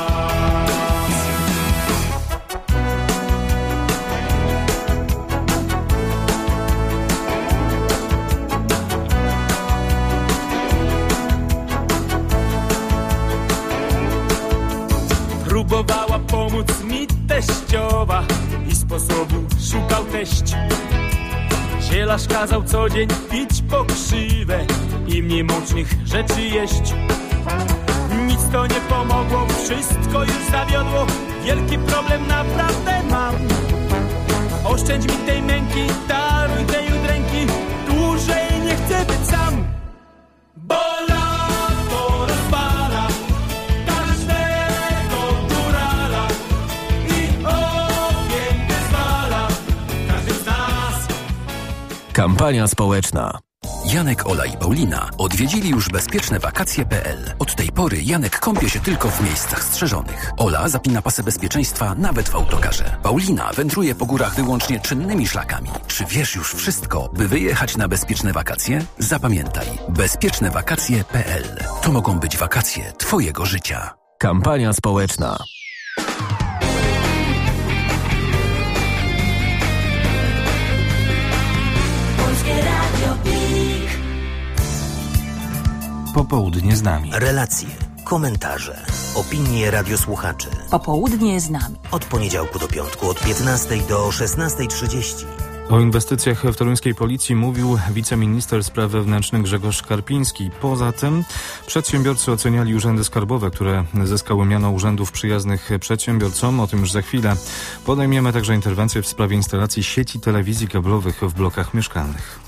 [SPEAKER 6] Próbowała pomóc mi teściowa i sposobu szukał teść. Zielarz kazał co dzień pić pokrzywę i mniej mocnych rzeczy jeść. Nic to nie pomogło, wszystko już zawiodło. Wielki problem naprawdę mam. Oszczędź mi tej męki, daruj tej udręki, dłużej nie chcę być sam. Bo lato rozpala każdego górala i ogień wyzwala każdy z nas.
[SPEAKER 11] Kampania społeczna. Janek, Ola i Paulina odwiedzili już bezpieczne wakacje kropka pe el. Od tej pory Janek kąpie się tylko w miejscach strzeżonych. Ola zapina pasy bezpieczeństwa nawet w autokarze. Paulina wędruje po górach wyłącznie czynnymi szlakami. Czy wiesz już wszystko, by wyjechać na bezpieczne wakacje? Zapamiętaj, bezpieczne wakacje kropka pe el. To mogą być wakacje twojego życia. Kampania społeczna.
[SPEAKER 17] Popołudnie z nami.
[SPEAKER 4] Relacje, komentarze, opinie radiosłuchaczy.
[SPEAKER 12] Popołudnie z nami.
[SPEAKER 4] Od poniedziałku do piątku od piętnastej do szesnastej trzydzieści.
[SPEAKER 17] O inwestycjach w toruńskiej policji mówił wiceminister spraw wewnętrznych Grzegorz Karpiński. Poza tym przedsiębiorcy oceniali urzędy skarbowe, które zyskały miano urzędów przyjaznych przedsiębiorcom. O tym już za chwilę. Podejmiemy także interwencję w sprawie instalacji sieci telewizji kablowych w blokach mieszkalnych.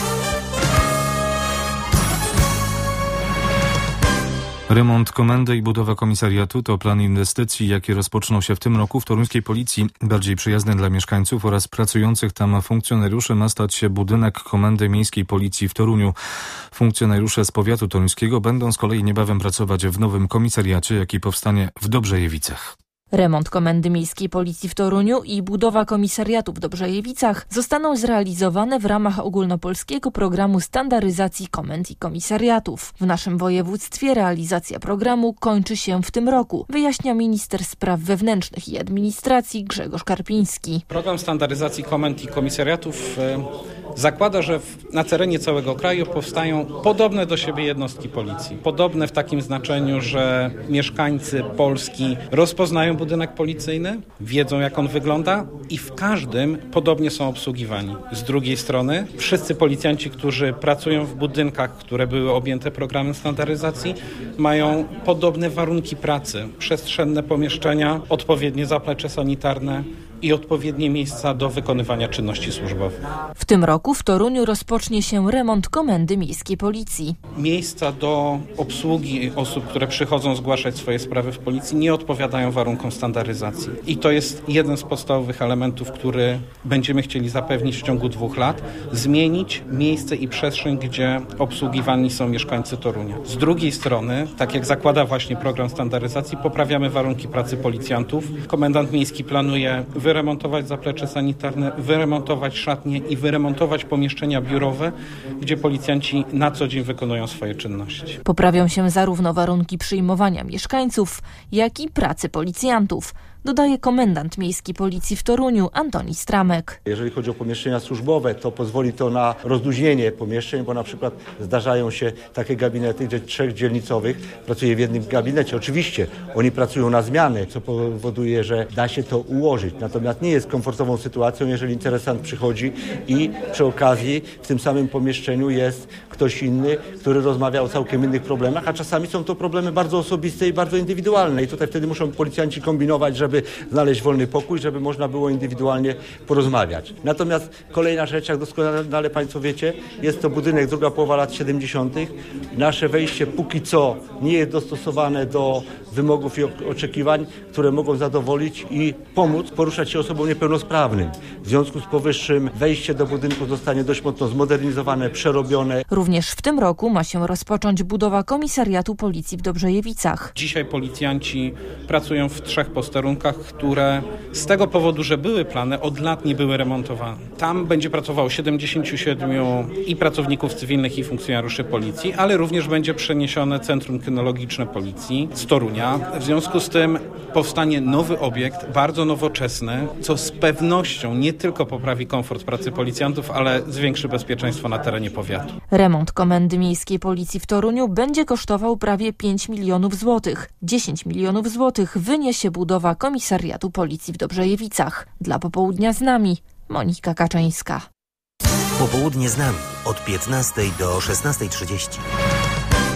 [SPEAKER 17] Remont komendy i budowa komisariatu to plan inwestycji, jakie rozpoczną się w tym roku w toruńskiej policji. Bardziej przyjazny dla mieszkańców oraz pracujących tam funkcjonariuszy ma stać się budynek Komendy Miejskiej Policji w Toruniu. Funkcjonariusze z powiatu toruńskiego będą z kolei niebawem pracować w nowym komisariacie, jaki powstanie w Dobrzejewicach.
[SPEAKER 13] Remont Komendy Miejskiej Policji w Toruniu i budowa komisariatu w Dobrzejewicach zostaną zrealizowane w ramach ogólnopolskiego programu standaryzacji komend i komisariatów. W naszym województwie realizacja programu kończy się w tym roku, wyjaśnia minister spraw wewnętrznych i administracji Grzegorz Karpiński.
[SPEAKER 15] Program standaryzacji komend i komisariatów zakłada, że na terenie całego kraju powstają podobne do siebie jednostki policji. Podobne w takim znaczeniu, że mieszkańcy Polski rozpoznają budynek policyjny, wiedzą jak on wygląda i w każdym podobnie są obsługiwani. Z drugiej strony wszyscy policjanci, którzy pracują w budynkach, które były objęte programem standaryzacji, mają podobne warunki pracy, przestrzenne pomieszczenia, odpowiednie zaplecze sanitarne i odpowiednie miejsca do wykonywania czynności służbowych.
[SPEAKER 13] W tym roku w Toruniu rozpocznie się remont Komendy Miejskiej Policji.
[SPEAKER 15] Miejsca do obsługi osób, które przychodzą zgłaszać swoje sprawy w policji, nie odpowiadają warunkom standaryzacji. I to jest jeden z podstawowych elementów, który będziemy chcieli zapewnić w ciągu dwóch lat. Zmienić miejsce i przestrzeń, gdzie obsługiwani są mieszkańcy Torunia. Z drugiej strony, tak jak zakłada właśnie program standaryzacji, poprawiamy warunki pracy policjantów. Komendant miejski planuje wyremontować zaplecze sanitarne, wyremontować szatnie i wyremontować pomieszczenia biurowe, gdzie policjanci na co dzień wykonują swoje czynności.
[SPEAKER 13] Poprawią się zarówno warunki przyjmowania mieszkańców, jak i pracy policjantów, dodaje komendant miejski Policji w Toruniu Antoni Stramek.
[SPEAKER 16] Jeżeli chodzi o pomieszczenia służbowe, to pozwoli to na rozluźnienie pomieszczeń, bo na przykład zdarzają się takie gabinety, gdzie trzech dzielnicowych pracuje w jednym gabinecie. Oczywiście oni pracują na zmiany, co powoduje, że da się to ułożyć. Natomiast nie jest komfortową sytuacją, jeżeli interesant przychodzi i przy okazji w tym samym pomieszczeniu jest ktoś inny, który rozmawia o całkiem innych problemach, a czasami są to problemy bardzo osobiste i bardzo indywidualne. I tutaj wtedy muszą policjanci kombinować, żeby znaleźć wolny pokój, żeby można było indywidualnie porozmawiać. Natomiast kolejna rzecz, jak doskonale Państwo wiecie, jest to budynek druga połowa lat siedemdziesiątych. Nasze wejście póki co nie jest dostosowane do wymogów i oczekiwań, które mogą zadowolić i pomóc poruszać się osobom niepełnosprawnym. W związku z powyższym wejście do budynku zostanie dość mocno zmodernizowane, przerobione.
[SPEAKER 13] Również w tym roku ma się rozpocząć budowa komisariatu policji w Dobrzejewicach.
[SPEAKER 15] Dzisiaj policjanci pracują w trzech posterunkach, które z tego powodu, że były plany, od lat nie były remontowane. Tam będzie pracowało siedemdziesięciu siedmiu i pracowników cywilnych, i funkcjonariuszy policji, ale również będzie przeniesione Centrum Kynologiczne Policji z Torunia. W związku z tym powstanie nowy obiekt, bardzo nowoczesny, co z pewnością nie tylko poprawi komfort pracy policjantów, ale zwiększy bezpieczeństwo na terenie powiatu.
[SPEAKER 13] Remont Komendy Miejskiej Policji w Toruniu będzie kosztował prawie pięć milionów złotych. dziesięć milionów złotych wyniesie budowa komisariatu policji w Dobrzejewicach. Dla Popołudnia z nami Monika Kaczyńska.
[SPEAKER 4] Popołudnie z nami od piętnastej do szesnastej trzydzieści.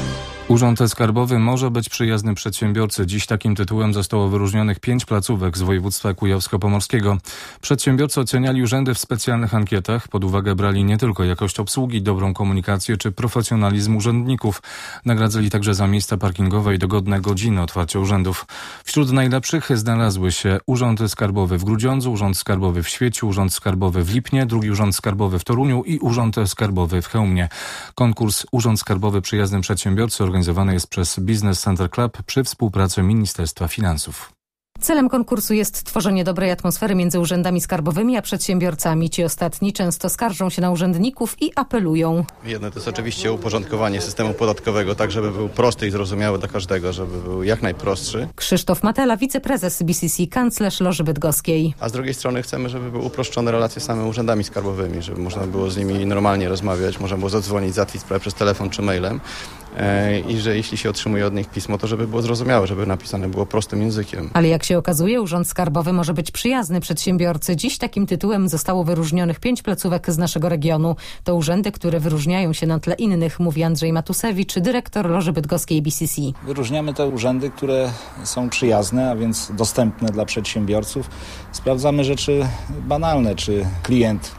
[SPEAKER 17] Urząd Skarbowy może być przyjazny przedsiębiorcy. Dziś takim tytułem zostało wyróżnionych pięć placówek z województwa kujawsko-pomorskiego. Przedsiębiorcy oceniali urzędy w specjalnych ankietach. Pod uwagę brali nie tylko jakość obsługi, dobrą komunikację czy profesjonalizm urzędników. Nagradzali także za miejsca parkingowe i dogodne godziny otwarcia urzędów. Wśród najlepszych znalazły się Urząd Skarbowy w Grudziądzu, Urząd Skarbowy w Świeciu, Urząd Skarbowy w Lipnie, drugi Urząd Skarbowy w Toruniu i Urząd Skarbowy w Chełmie. Konkurs Urząd Skarbowy przyjaznym przedsiębiorcy organizowany jest przez Business Center Club przy współpracy Ministerstwa Finansów.
[SPEAKER 12] Celem konkursu jest tworzenie dobrej atmosfery między urzędami skarbowymi a przedsiębiorcami. Ci ostatni często skarżą się na urzędników i apelują.
[SPEAKER 18] Jedno to jest oczywiście uporządkowanie systemu podatkowego, tak żeby był prosty i zrozumiały dla każdego, żeby był jak najprostszy.
[SPEAKER 12] Krzysztof Matela, wiceprezes B C C, kanclerz Loży Bydgoskiej.
[SPEAKER 18] A z drugiej strony chcemy, żeby były uproszczone relacje z samymi urzędami skarbowymi, żeby można było z nimi normalnie rozmawiać, można było zadzwonić, załatwić sprawę przez telefon czy mailem. I że jeśli się otrzymuje od nich pismo, to żeby było zrozumiałe, żeby napisane było prostym językiem.
[SPEAKER 12] Ale jak się okazuje, Urząd Skarbowy może być przyjazny przedsiębiorcy. Dziś takim tytułem zostało wyróżnionych pięć placówek z naszego regionu. To urzędy, które wyróżniają się na tle innych, mówi Andrzej Matusewicz, dyrektor Loży Bydgoskiej B C C.
[SPEAKER 19] Wyróżniamy te urzędy, które są przyjazne, a więc dostępne dla przedsiębiorców. Sprawdzamy rzeczy banalne, czy klient,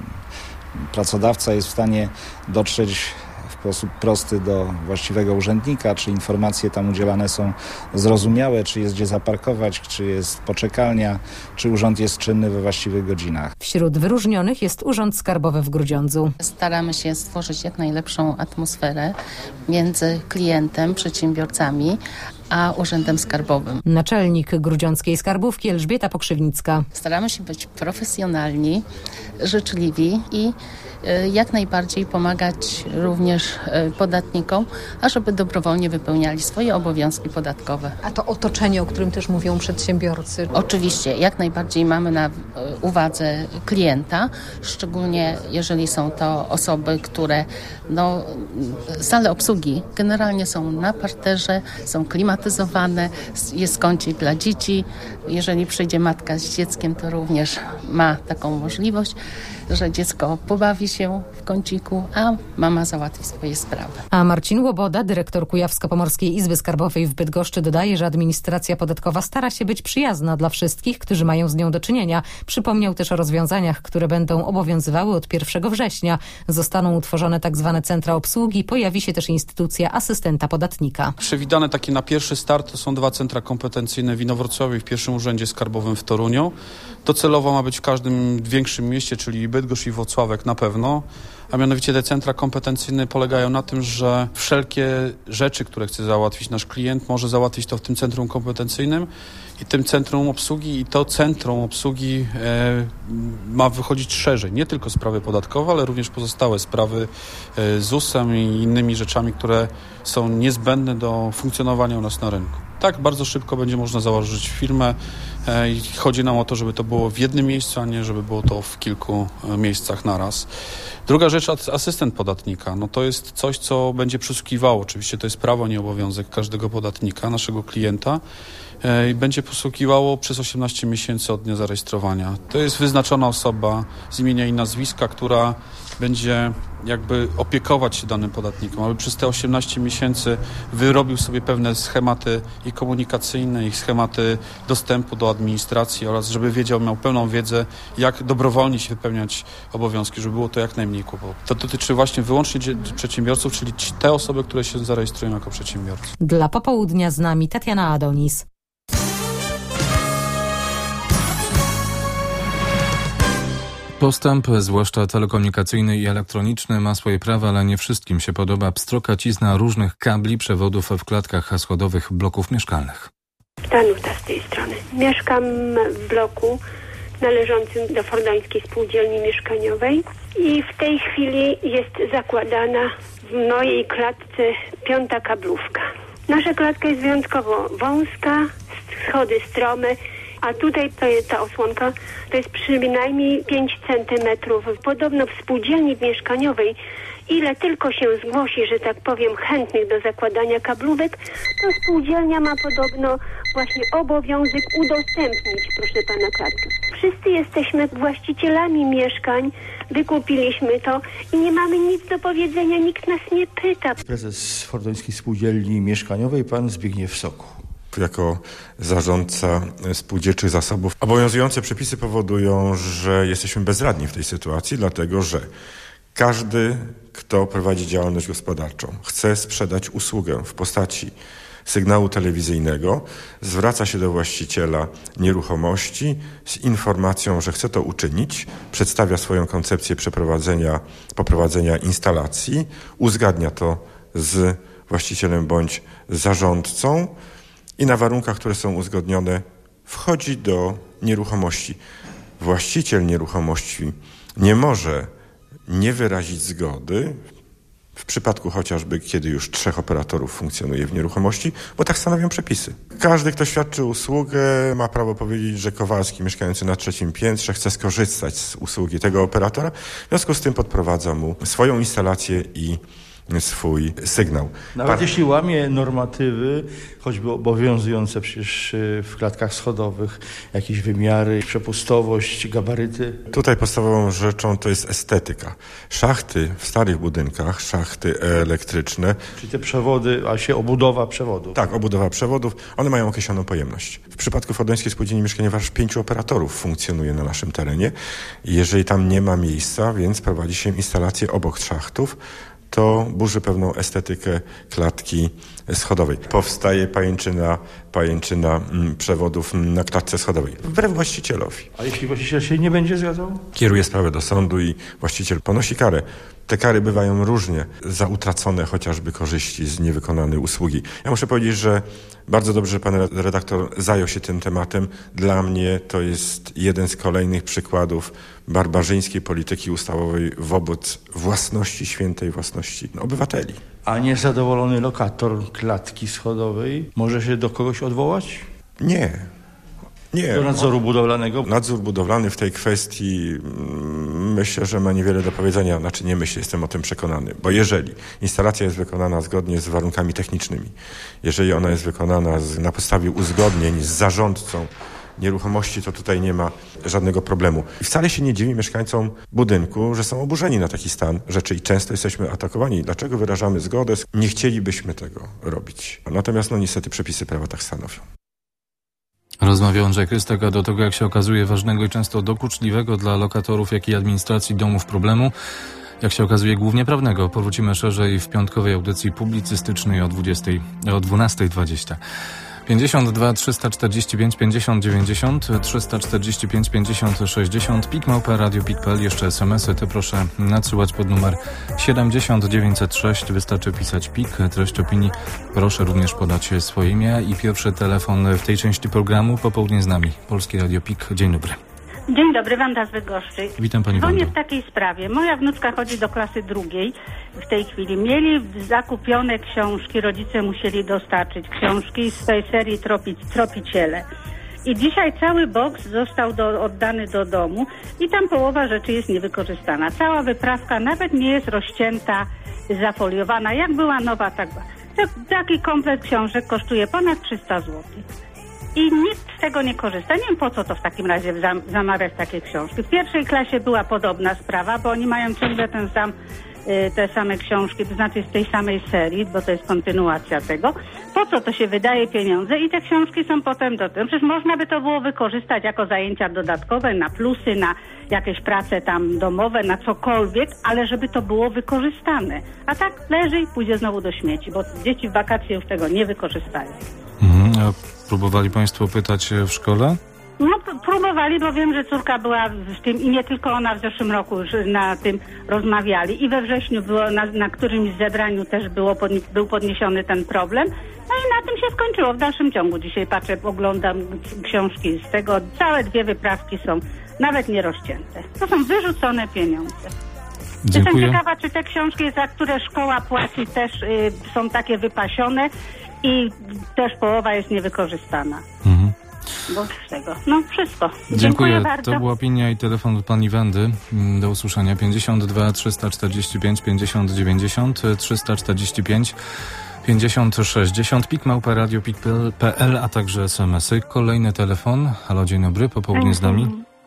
[SPEAKER 19] pracodawca jest w stanie dotrzeć w sposób prosty do właściwego urzędnika, czy informacje tam udzielane są zrozumiałe, czy jest gdzie zaparkować, czy jest poczekalnia, czy urząd jest czynny we właściwych godzinach.
[SPEAKER 12] Wśród wyróżnionych jest Urząd Skarbowy w Grudziądzu.
[SPEAKER 20] Staramy się stworzyć jak najlepszą atmosferę między klientem, przedsiębiorcami, a Urzędem Skarbowym.
[SPEAKER 12] Naczelnik grudziąckiej skarbówki Elżbieta Pokrzywnicka.
[SPEAKER 20] Staramy się być profesjonalni, życzliwi i jak najbardziej pomagać również podatnikom, ażeby dobrowolnie wypełniali swoje obowiązki podatkowe.
[SPEAKER 12] A to otoczenie, o którym też mówią przedsiębiorcy?
[SPEAKER 20] Oczywiście, jak najbardziej mamy na uwadze klienta, szczególnie jeżeli są to osoby, które no, sale obsługi generalnie są na parterze, są klimatyzowane, jest kącik dla dzieci. Jeżeli przyjdzie matka z dzieckiem, to również ma taką możliwość, że dziecko pobawi się w kąciku, a mama załatwi swoje sprawy.
[SPEAKER 12] A Marcin Łoboda, dyrektor Kujawsko-Pomorskiej Izby Skarbowej w Bydgoszczy, dodaje, że administracja podatkowa stara się być przyjazna dla wszystkich, którzy mają z nią do czynienia. Przypomniał też o rozwiązaniach, które będą obowiązywały od pierwszego września. Zostaną utworzone tak zwane centra obsługi, pojawi się też instytucja asystenta podatnika.
[SPEAKER 21] Przewidziane takie na pierwszy start to są dwa centra kompetencyjne w Inowrocławiu i w pierwszym urzędzie skarbowym w Toruniu. Docelowo ma być w każdym większym mieście, czyli Bydgoszcz i Włocławek na pewno, a mianowicie te centra kompetencyjne polegają na tym, że wszelkie rzeczy, które chce załatwić nasz klient, może załatwić to w tym centrum kompetencyjnym i tym centrum obsługi i to centrum obsługi e, ma wychodzić szerzej, nie tylko sprawy podatkowe, ale również pozostałe sprawy e, z usem i innymi rzeczami, które są niezbędne do funkcjonowania u nas na rynku. Tak, bardzo szybko będzie można założyć firmę e, i chodzi nam o to, żeby to było w jednym miejscu, a nie żeby było to w kilku e, miejscach naraz. Druga rzecz, asystent podatnika. No to jest coś, co będzie przysługiwało. Oczywiście to jest prawo, nie obowiązek każdego podatnika, naszego klienta. I będzie posługiwało przez osiemnaście miesięcy od dnia zarejestrowania. To jest wyznaczona osoba z imienia i nazwiska, która będzie jakby opiekować się danym podatnikom, aby przez te osiemnaście miesięcy wyrobił sobie pewne schematy i komunikacyjne, i schematy dostępu do administracji oraz żeby wiedział, miał pełną wiedzę, jak dobrowolnie się wypełniać obowiązki, żeby było to jak najmniej kłopotów. To dotyczy właśnie wyłącznie przedsiębiorców, czyli te osoby, które się zarejestrują jako przedsiębiorcy.
[SPEAKER 12] Dla popołudnia z nami Tatiana Adonis.
[SPEAKER 17] Postęp, zwłaszcza telekomunikacyjny i elektroniczny, ma swoje prawa, ale nie wszystkim się podoba pstrokacizna różnych kabli, przewodów w klatkach schodowych bloków mieszkalnych.
[SPEAKER 26] Danuta z tej strony. Mieszkam w bloku należącym do Fordońskiej Spółdzielni Mieszkaniowej i w tej chwili jest zakładana w mojej klatce piąta kablówka. Nasza klatka jest wyjątkowo wąska, schody strome, a tutaj to jest ta osłonka, to jest przynajmniej pięć centymetrów. Podobno w spółdzielni mieszkaniowej, ile tylko się zgłosi, że tak powiem, chętnych do zakładania kablówek, to spółdzielnia ma podobno właśnie obowiązek udostępnić, proszę pana, klatkę. wszyscy jesteśmy właścicielami mieszkań, wykupiliśmy to i nie mamy nic do powiedzenia, nikt nas nie pyta.
[SPEAKER 2] Prezes Fordońskiej Spółdzielni Mieszkaniowej, pan Zbigniew Sokół.
[SPEAKER 14] Jako zarządca spółdzielczych zasobów obowiązujące przepisy powodują, że jesteśmy bezradni w tej sytuacji, dlatego że każdy, kto prowadzi działalność gospodarczą, chce sprzedać usługę w postaci sygnału telewizyjnego, zwraca się do właściciela nieruchomości z informacją, że chce to uczynić, przedstawia swoją koncepcję przeprowadzenia, poprowadzenia instalacji, uzgadnia to z właścicielem bądź zarządcą i na warunkach, które są uzgodnione, wchodzi do nieruchomości. Właściciel nieruchomości nie może nie wyrazić zgody, w przypadku chociażby, kiedy już trzech operatorów funkcjonuje w nieruchomości, bo tak stanowią przepisy. Każdy, kto świadczy usługę, ma prawo powiedzieć, że Kowalski mieszkający na trzecim piętrze chce skorzystać z usługi tego operatora, w związku z tym podprowadza mu swoją instalację i swój sygnał.
[SPEAKER 2] Nawet Pan... jeśli łamie normatywy, choćby obowiązujące przecież w klatkach schodowych, jakieś wymiary, przepustowość, gabaryty.
[SPEAKER 14] Tutaj podstawową rzeczą to jest estetyka. Szachty w starych budynkach, szachty elektryczne.
[SPEAKER 2] Czyli te przewody, a się obudowa przewodów.
[SPEAKER 14] Tak, obudowa przewodów, one mają określoną pojemność. W przypadku Fordońskiej Spółdzielni Mieszkaniowej aż pięciu operatorów funkcjonuje na naszym terenie. Jeżeli tam nie ma miejsca, więc prowadzi się instalację obok szachtów, to burzy pewną estetykę klatki schodowej. Powstaje pajęczyna, pajęczyna mm, przewodów na klatce schodowej, wbrew właścicielowi.
[SPEAKER 2] A jeśli właściciel się nie będzie zgadzał?
[SPEAKER 14] Kieruje sprawę do sądu i właściciel ponosi karę. Te kary bywają różnie, za utracone chociażby korzyści z niewykonanej usługi. Ja muszę powiedzieć, że bardzo dobrze, że pan redaktor zajął się tym tematem. Dla mnie to jest jeden z kolejnych przykładów barbarzyńskiej polityki ustawowej wobec własności, świętej własności obywateli.
[SPEAKER 2] A niezadowolony lokator klatki schodowej może się do kogoś odwołać?
[SPEAKER 14] Nie. Nie.
[SPEAKER 2] Do nadzoru budowlanego?
[SPEAKER 14] Nadzór budowlany w tej kwestii myślę, że ma niewiele do powiedzenia. Znaczy nie myślę, jestem o tym przekonany. Bo jeżeli instalacja jest wykonana zgodnie z warunkami technicznymi, jeżeli ona jest wykonana z, na podstawie uzgodnień z zarządcą nieruchomości, to tutaj nie ma żadnego problemu. I wcale się nie dziwi mieszkańcom budynku, że są oburzeni na taki stan rzeczy i często jesteśmy atakowani. Dlaczego wyrażamy zgodę? Nie chcielibyśmy tego robić. Natomiast no niestety przepisy prawa tak stanowią.
[SPEAKER 17] Rozmawiał Andrzej Krystek, a do tego, jak się okazuje, ważnego i często dokuczliwego dla lokatorów, jak i administracji domów problemu, jak się okazuje, głównie prawnego. Powrócimy szerzej w piątkowej audycji publicystycznej o dwudziestej, o dwunastej dwadzieścia. pięćdziesiąt dwa trzysta czterdzieści pięć pięćdziesiąt dziewięćdziesiąt, trzysta czterdzieści pięć pięćdziesiąt sześćdziesiąt, pik małpa radio pik kropka p l, jeszcze smsy, te proszę nadsyłać pod numer siedemdziesiąt dziewięćset sześć, wystarczy pisać pik, treść opinii, proszę również podać swoje imię i pierwszy telefon w tej części programu, popołudnie z nami, Polskie Radio Pik, dzień dobry.
[SPEAKER 22] Dzień dobry, Wanda z Bydgoszczy.
[SPEAKER 17] Witam pani
[SPEAKER 22] Dzwonię
[SPEAKER 17] Wando.
[SPEAKER 22] w takiej sprawie. Moja wnuczka chodzi do klasy drugiej w tej chwili. Mieli zakupione książki, rodzice musieli dostarczyć książki z tej serii Tropi, Tropiciele. I dzisiaj cały boks został do, oddany do domu i tam połowa rzeczy jest niewykorzystana. Cała wyprawka nawet nie jest rozcięta, zafoliowana. Jak była nowa, tak była. Taki komplet książek kosztuje ponad trzysta złotych. I nikt z tego nie korzysta. Nie wiem, po co to w takim razie zam- zamawiać takie książki. W pierwszej klasie była podobna sprawa, bo oni mają ciągle ten sam, y, te same książki, to znaczy z tej samej serii, bo to jest kontynuacja tego. Po co to się wydaje pieniądze i te książki są potem do tego. Przecież można by to było wykorzystać jako zajęcia dodatkowe, na plusy, na jakieś prace tam domowe, na cokolwiek, ale żeby to było wykorzystane. A tak leży i pójdzie znowu do śmieci, bo dzieci w wakacje już tego nie wykorzystają.
[SPEAKER 17] Mhm, a próbowali państwo pytać w szkole?
[SPEAKER 22] No próbowali, bo wiem, że córka była w tym i nie tylko ona, w zeszłym roku już na tym rozmawiali i we wrześniu było, na, na którymś zebraniu też było podnie, był podniesiony ten problem. No i na tym się skończyło w dalszym ciągu. Dzisiaj patrzę, oglądam książki z tego, całe dwie wyprawki są nawet nie rozcięte. To są wyrzucone pieniądze.
[SPEAKER 17] Dziękuję.
[SPEAKER 22] Jestem ciekawa, czy te książki, za które szkoła płaci, też y, są takie wypasione i też połowa jest niewykorzystana. Mhm. Bo z tego. No wszystko. Dziękuję, Dziękuję bardzo.
[SPEAKER 17] To była opinia i telefon od pani Wandy. Do usłyszenia. pięćdziesiąt dwa trzysta czterdzieści pięć pięćdziesiąt dziewięćdziesiąt, trzysta czterdzieści pięć pięćdziesiąt sześćdziesiąt, pik małpa radio pik kropka p l, a także smsy. Kolejny telefon. Halo, dzień dobry, popołudnie z nami.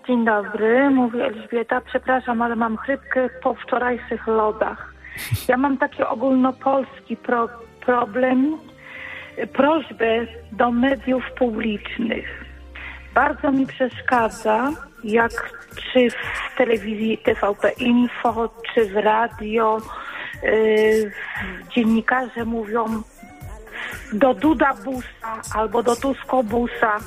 [SPEAKER 1] Dzień dobry, mówi Elżbieta. Przepraszam, ale mam chrypkę po wczorajszych lodach. Ja mam taki ogólnopolski pro- problem, prośbę do mediów publicznych. Bardzo mi przeszkadza, jak czy w telewizji T V P Info, czy w radio yy, dziennikarze mówią do Duda busa albo do Tusko busa.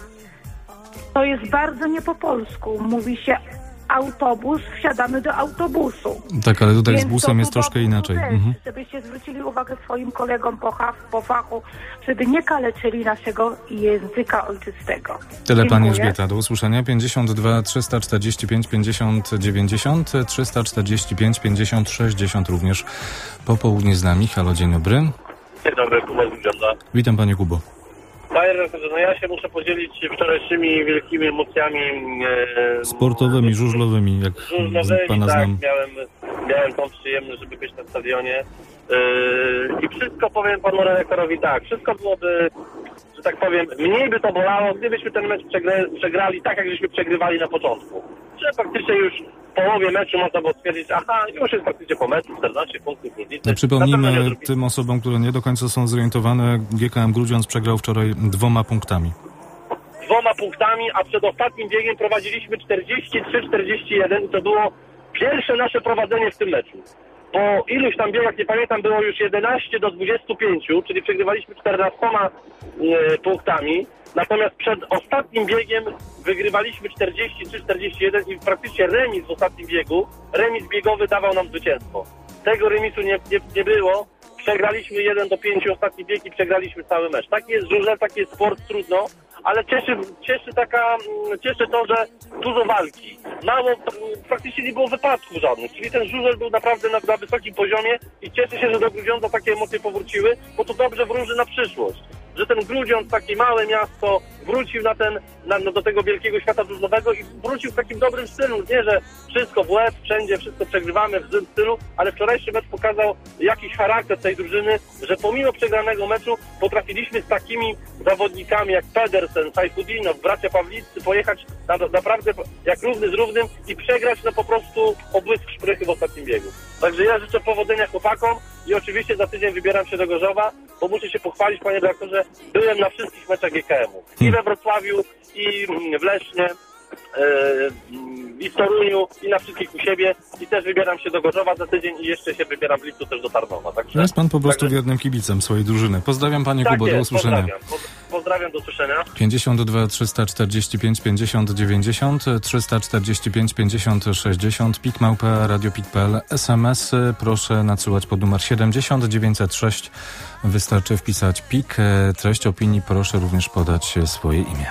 [SPEAKER 1] To jest bardzo nie po polsku. Mówi się autobus, wsiadamy do autobusu.
[SPEAKER 17] Tak, ale tutaj
[SPEAKER 1] Więc
[SPEAKER 17] z busem
[SPEAKER 1] to
[SPEAKER 17] jest troszkę inaczej.
[SPEAKER 1] Też,
[SPEAKER 17] Mhm.
[SPEAKER 1] żebyście zwrócili uwagę swoim kolegom po, ha- po fachu, żeby nie kaleczyli naszego języka ojczystego.
[SPEAKER 17] Tyle
[SPEAKER 1] Dziękuję.
[SPEAKER 17] pani Elżbieta. Do usłyszenia. pięćdziesiąt dwa trzysta czterdzieści pięć pięćdziesiąt dziewięćdziesiąt, trzysta czterdzieści pięć pięćdziesiąt sześćdziesiąt również po południu z nami. Halo, dzień dobry.
[SPEAKER 3] Dzień dobry, Kuba z Wygląda.
[SPEAKER 17] Witam panie Kubo.
[SPEAKER 3] Panie redaktorze, no ja się muszę podzielić wczorajszymi wielkimi emocjami e,
[SPEAKER 17] Sportowymi, żużlowymi, jak
[SPEAKER 3] żużlowymi,
[SPEAKER 17] pana
[SPEAKER 3] tak,
[SPEAKER 17] znam.
[SPEAKER 3] miałem, miałem tą przyjemność, żeby być na stadionie e, i wszystko powiem panu redaktorowi tak, wszystko byłoby, że tak powiem, mniej by to bolało, gdybyśmy ten mecz przegra- przegrali tak, jak żeśmy przegrywali na początku. Że faktycznie już w połowie meczu można było stwierdzić, aha, już jest faktycznie po meczu, czternaście punktów różnicy.
[SPEAKER 17] No, przypomnijmy
[SPEAKER 3] Na pewno nie zrobi-
[SPEAKER 17] tym osobom, które nie do końca są zorientowane, G K M Grudziądz przegrał wczoraj dwoma punktami.
[SPEAKER 3] dwoma punktami, a przed ostatnim biegiem prowadziliśmy czterdzieści trzy czterdzieści jeden i to było pierwsze nasze prowadzenie w tym meczu. Po iluś tam biegach, nie pamiętam, było już jedenaście do dwudziestu pięciu, czyli przegrywaliśmy czternastoma e, punktami. Natomiast przed ostatnim biegiem wygrywaliśmy czterdzieści trzy czterdzieści jeden i praktycznie remis w ostatnim biegu, remis biegowy dawał nam zwycięstwo. Tego remisu nie, nie, nie było. Przegraliśmy jeden do pięciu ostatni bieg i przegraliśmy cały mecz. Taki jest żużel, taki jest sport, trudno, ale cieszy, cieszy taka, cieszy to, że dużo walki. Mało, praktycznie nie było wypadków żadnych, czyli ten żużel był naprawdę na, na wysokim poziomie i cieszę się, że do Grudziądza takie emocje powróciły, bo to dobrze wróży na przyszłość. Że ten Grudziądz, takie małe miasto, wrócił na ten, na, no do tego wielkiego świata żużlowego i wrócił w takim dobrym stylu. Nie, że wszystko w łeb, wszędzie wszystko przegrywamy w złym stylu, ale wczorajszy mecz pokazał jakiś charakter tej drużyny, że pomimo przegranego meczu potrafiliśmy z takimi zawodnikami jak Pedersen, Sajfudinow, bracia Pawliccy pojechać na, naprawdę jak równy z równym i przegrać no po prostu obłysk szprychy w ostatnim biegu. Także ja życzę powodzenia chłopakom i oczywiście za tydzień wybieram się do Gorzowa, bo muszę się pochwalić, panie redaktorze, byłem na wszystkich meczach G K M-u. I we Wrocławiu, i w Lesznie, i w Toruniu, i na wszystkich u siebie. I też wybieram się do Gorzowa za tydzień i jeszcze się wybieram w lipcu też do Tarnowa. Także,
[SPEAKER 17] Jest pan po prostu
[SPEAKER 3] także...
[SPEAKER 17] wiernym kibicem swojej drużyny. Pozdrawiam panie
[SPEAKER 3] tak
[SPEAKER 17] Kubo,
[SPEAKER 3] jest,
[SPEAKER 17] do usłyszenia.
[SPEAKER 3] Pozdrawiam. pozdrawiam, do usłyszenia.
[SPEAKER 17] pięćdziesiąt dwa trzysta czterdzieści pięć pięćdziesiąt dziewięćdziesiąt, trzysta czterdzieści pięć pięćdziesiąt sześćdziesiąt, pik małpa radiopik kropka p l. S M S proszę nadsyłać pod numer siedemdziesiąt dziewięćset sześć. Wystarczy wpisać pik. Treść opinii proszę również podać swoje imię.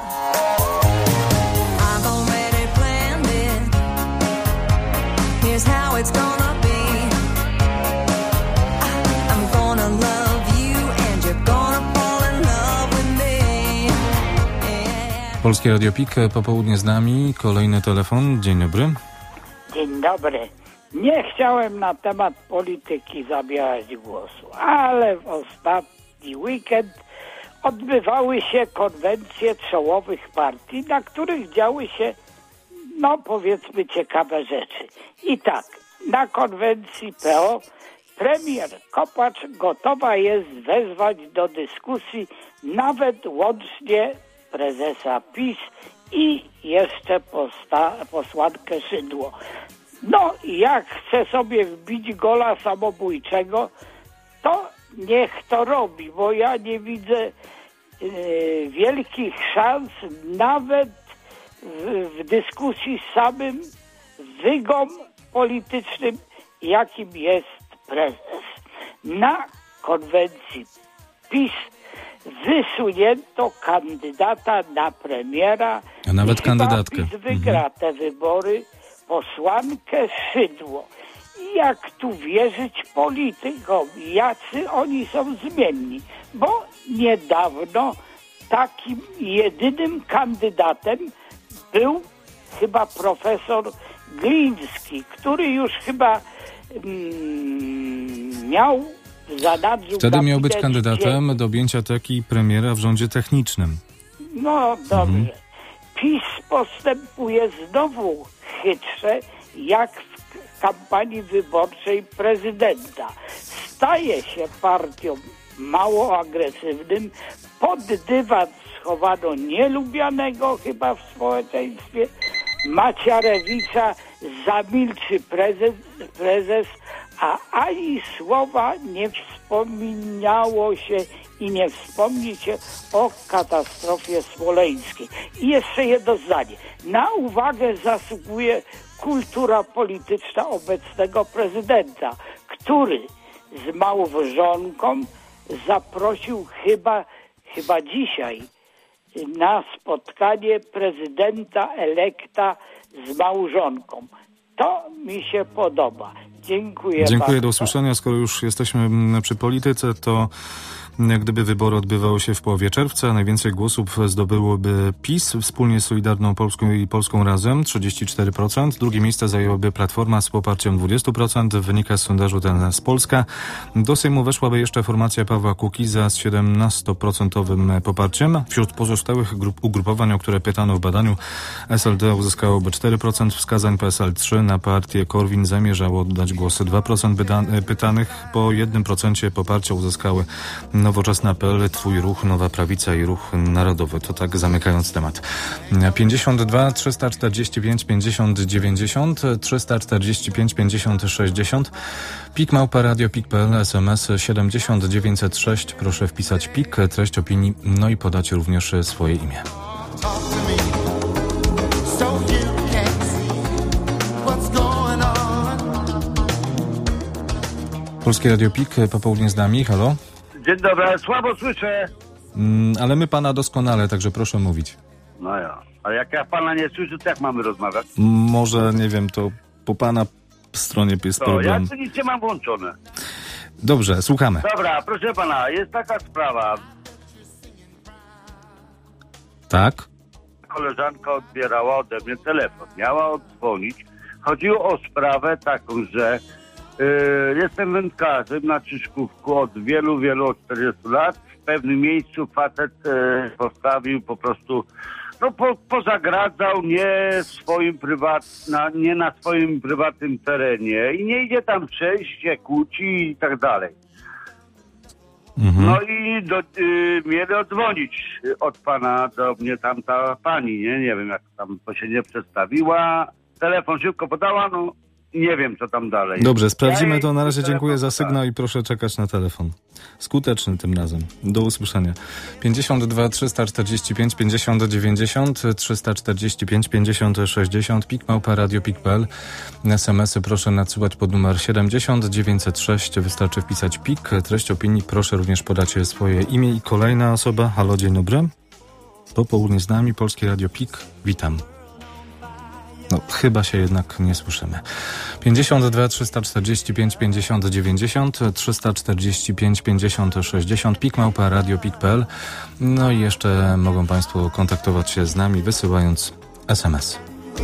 [SPEAKER 17] Polskie Radio Pik, popołudnie z nami, kolejny telefon, dzień dobry.
[SPEAKER 5] Dzień dobry. Nie chciałem na temat polityki zabierać głosu, ale w ostatni weekend odbywały się konwencje czołowych partii, na których działy się, no powiedzmy, ciekawe rzeczy. I tak, na konwencji P O premier Kopacz gotowa jest wezwać do dyskusji nawet łącznie prezesa PiS i jeszcze posta- posłankę Szydło. No, jak chce sobie wbić gola samobójczego, to niech to robi, bo ja nie widzę yy, wielkich szans nawet w, w dyskusji z samym wygom politycznym, jakim jest prezes. Na konwencji PiS wysunięto kandydata na premiera.
[SPEAKER 17] A nawet
[SPEAKER 5] i
[SPEAKER 17] kandydatkę.
[SPEAKER 5] PiS wygra
[SPEAKER 17] mhm.
[SPEAKER 5] te wybory, posłankę Szydło. I jak tu wierzyć politykom, jacy oni są zmienni? Bo niedawno takim jedynym kandydatem był chyba profesor Gliński, który już chyba mm, miał w zanadrzu...
[SPEAKER 17] Wtedy miał być
[SPEAKER 5] gabinet
[SPEAKER 17] kandydatem
[SPEAKER 5] gdzie...
[SPEAKER 17] do objęcia teki premiera w rządzie technicznym.
[SPEAKER 5] No dobrze.
[SPEAKER 17] Mhm.
[SPEAKER 5] PiS postępuje znowu chytrze, jak w kampanii wyborczej prezydenta. Staje się partią mało agresywnym, pod dywan schowano nielubianego chyba w społeczeństwie Macierewicza, zamilczy prezes, prezes, a ani słowa nie wspominało się i nie wspomni się o katastrofie smoleńskiej. I jeszcze jedno zdanie. Na uwagę zasługuje kultura polityczna obecnego prezydenta, który z małżonką zaprosił chyba, chyba dzisiaj na spotkanie prezydenta elekta z małżonką. To mi się podoba. Dziękuję
[SPEAKER 17] Dziękuję,
[SPEAKER 5] bardzo.
[SPEAKER 17] do usłyszenia. Skoro już jesteśmy przy polityce, to jak gdyby wybory odbywały się w połowie czerwca, najwięcej głosów zdobyłoby PiS wspólnie z Solidarną Polską i Polską Razem, trzydzieści cztery procent. Drugie miejsce zajęłaby Platforma z poparciem dwadzieścia procent. Wynika z sondażu ten z Polska. Do Sejmu weszłaby jeszcze formacja Pawła Kukiza z siedemnastoprocentowym poparciem. Wśród pozostałych grup, ugrupowań, o które pytano w badaniu, S L D uzyskałoby cztery procent wskazań, P S L trzy procent. Na partię Korwin zamierzało oddać głosy dwa procent pytanych. Po jednym procencie poparcia uzyskały Nowoczesna kropka pe el, Twój Ruch, Nowa Prawica i Ruch Narodowy. To tak zamykając temat. pięćdziesiąt dwa trzysta czterdzieści pięć pięćdziesiąt dziewięćdziesiąt, trzysta czterdzieści pięć pięćdziesiąt sześćdziesiąt, pik małpa radio pik kropka pe el, S M S siedemdziesiąt dziewięćset sześć. Proszę wpisać pik, treść opinii, no i podać również swoje imię. Polskie Radio Pik, popołudnie z nami, halo?
[SPEAKER 7] Dzień dobry, słabo słyszę.
[SPEAKER 17] Mm, ale my pana doskonale, także proszę mówić.
[SPEAKER 7] No ja, a jak ja pana nie słyszę, to jak mamy rozmawiać?
[SPEAKER 17] Może, nie wiem, to po pana stronie jest
[SPEAKER 7] To
[SPEAKER 17] problem.
[SPEAKER 7] ja tu nic nie mam włączone.
[SPEAKER 17] Dobrze, słuchamy.
[SPEAKER 7] Dobra, proszę pana, jest taka sprawa.
[SPEAKER 17] Tak?
[SPEAKER 7] Koleżanka odbierała ode mnie telefon, miała oddzwonić. Chodziło o sprawę taką, że Yy, jestem wędkarzem na Czyszkówku od wielu, wielu, od czterdziestu lat. W pewnym miejscu facet yy, postawił po prostu, no po, pozagradzał nie swoim prywat, na, nie na swoim prywatnym terenie i nie idzie tam przejść, się kłóci i tak dalej.
[SPEAKER 17] Mhm.
[SPEAKER 7] No i do, yy, mieli odzwonić od pana do mnie tamta pani, nie, nie wiem jak tam to się nie przedstawiła. Telefon szybko podała, no nie wiem, co tam dalej.
[SPEAKER 17] Dobrze, sprawdzimy
[SPEAKER 7] ja
[SPEAKER 17] to. Na razie dziękuję za
[SPEAKER 7] tak.
[SPEAKER 17] sygnał i proszę czekać na telefon. Skuteczny tym razem. Do usłyszenia. pięćdziesiąt dwa trzysta czterdzieści pięć pięćdziesiąt dziewięćdziesiąt, trzysta czterdzieści pięć pięćdziesiąt sześćdziesiąt, pik małpa radio pik kropka pe el. es em esy proszę nadsyłać pod numer siedemdziesiąt dziewięćset sześć. Wystarczy wpisać pik. Treść opinii proszę również podać swoje imię i kolejna osoba. Halo, dzień dobry. Popołudnie z nami, Polskie Radio Pik. Witam. No, chyba się jednak nie słyszymy. pięćdziesiąt dwa trzysta czterdzieści pięć pięćdziesiąt dziewięćdziesiąt, trzysta czterdzieści pięć pięćdziesiąt sześćdziesiąt, pik małpa radio pik kropka pe el. No i jeszcze mogą państwo kontaktować się z nami, wysyłając es em es.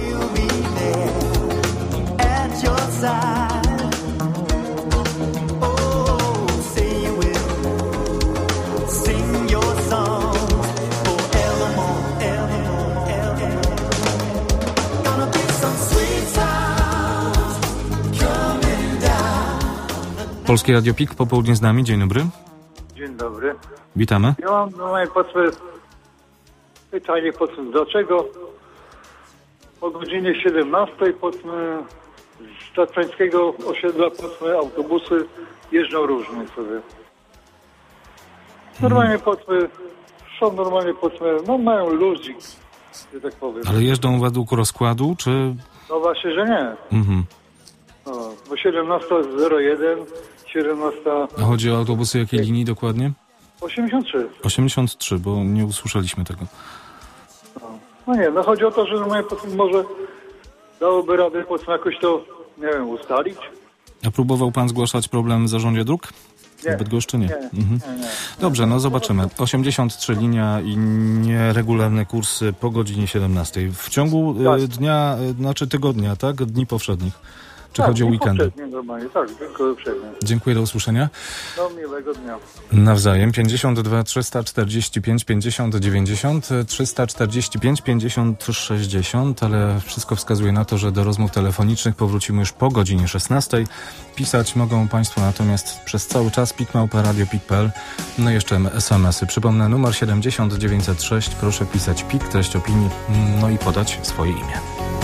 [SPEAKER 17] Polskie Radio Pik, popołudnie z nami. Dzień dobry.
[SPEAKER 8] Dzień dobry.
[SPEAKER 17] Witamy.
[SPEAKER 8] Ja mam no, moje pytanie, powiedzmy, dlaczego o godzinie siedemnastej powiedzmy, z tatrzańskiego osiedla powiedzmy, autobusy jeżdżą różnie sobie. Normalnie powiedzmy, są normalnie powiedzmy, no mają ludzik, że tak powiem.
[SPEAKER 17] Ale jeżdżą według rozkładu, czy...
[SPEAKER 8] No właśnie, że nie.
[SPEAKER 17] Mhm.
[SPEAKER 8] No, bo siedemnasta zero jeden, siedemnasta...
[SPEAKER 17] A chodzi o autobusy jakiej linii dokładnie?
[SPEAKER 8] osiemdziesiąt trzy.
[SPEAKER 17] osiemdziesiąt trzy, bo nie usłyszeliśmy tego.
[SPEAKER 8] No, no nie, no chodzi o to, że normalnie powiedzmy, może dałoby radę powiedzmy jakoś to, nie wiem, ustalić.
[SPEAKER 17] A próbował pan zgłaszać problem w zarządzie dróg?
[SPEAKER 8] Nie.
[SPEAKER 17] W Bydgoszczy nie.
[SPEAKER 8] Nie,
[SPEAKER 17] Mhm.
[SPEAKER 8] nie, nie.
[SPEAKER 17] Dobrze, no zobaczymy. osiemdziesiąt trzy linia i nieregularne kursy po godzinie siedemnastej. W ciągu
[SPEAKER 8] Tak.
[SPEAKER 17] y, dnia, y, znaczy tygodnia, tak? Dni powszednich. Czy
[SPEAKER 8] tak,
[SPEAKER 17] chodzi o weekendy?
[SPEAKER 8] Poprzednie normalnie, tak, dziękuję uprzejmie.
[SPEAKER 17] Dziękuję, do usłyszenia.
[SPEAKER 8] No, miłego dnia.
[SPEAKER 17] Nawzajem. pięćdziesiąt dwa trzysta czterdzieści pięć pięćdziesiąt dziewięćdziesiąt, trzysta czterdzieści pięć pięćdziesiąt sześćdziesiąt, ale wszystko wskazuje na to, że do rozmów telefonicznych powrócimy już po godzinie szesnastej. Pisać mogą Państwo natomiast przez cały czas pik małpa radio pik kropka p l. No i jeszcze es em esy. Przypomnę, numer siedemdziesiąt dziewięćset sześć. Proszę pisać pik, treść opinii, no i podać swoje imię.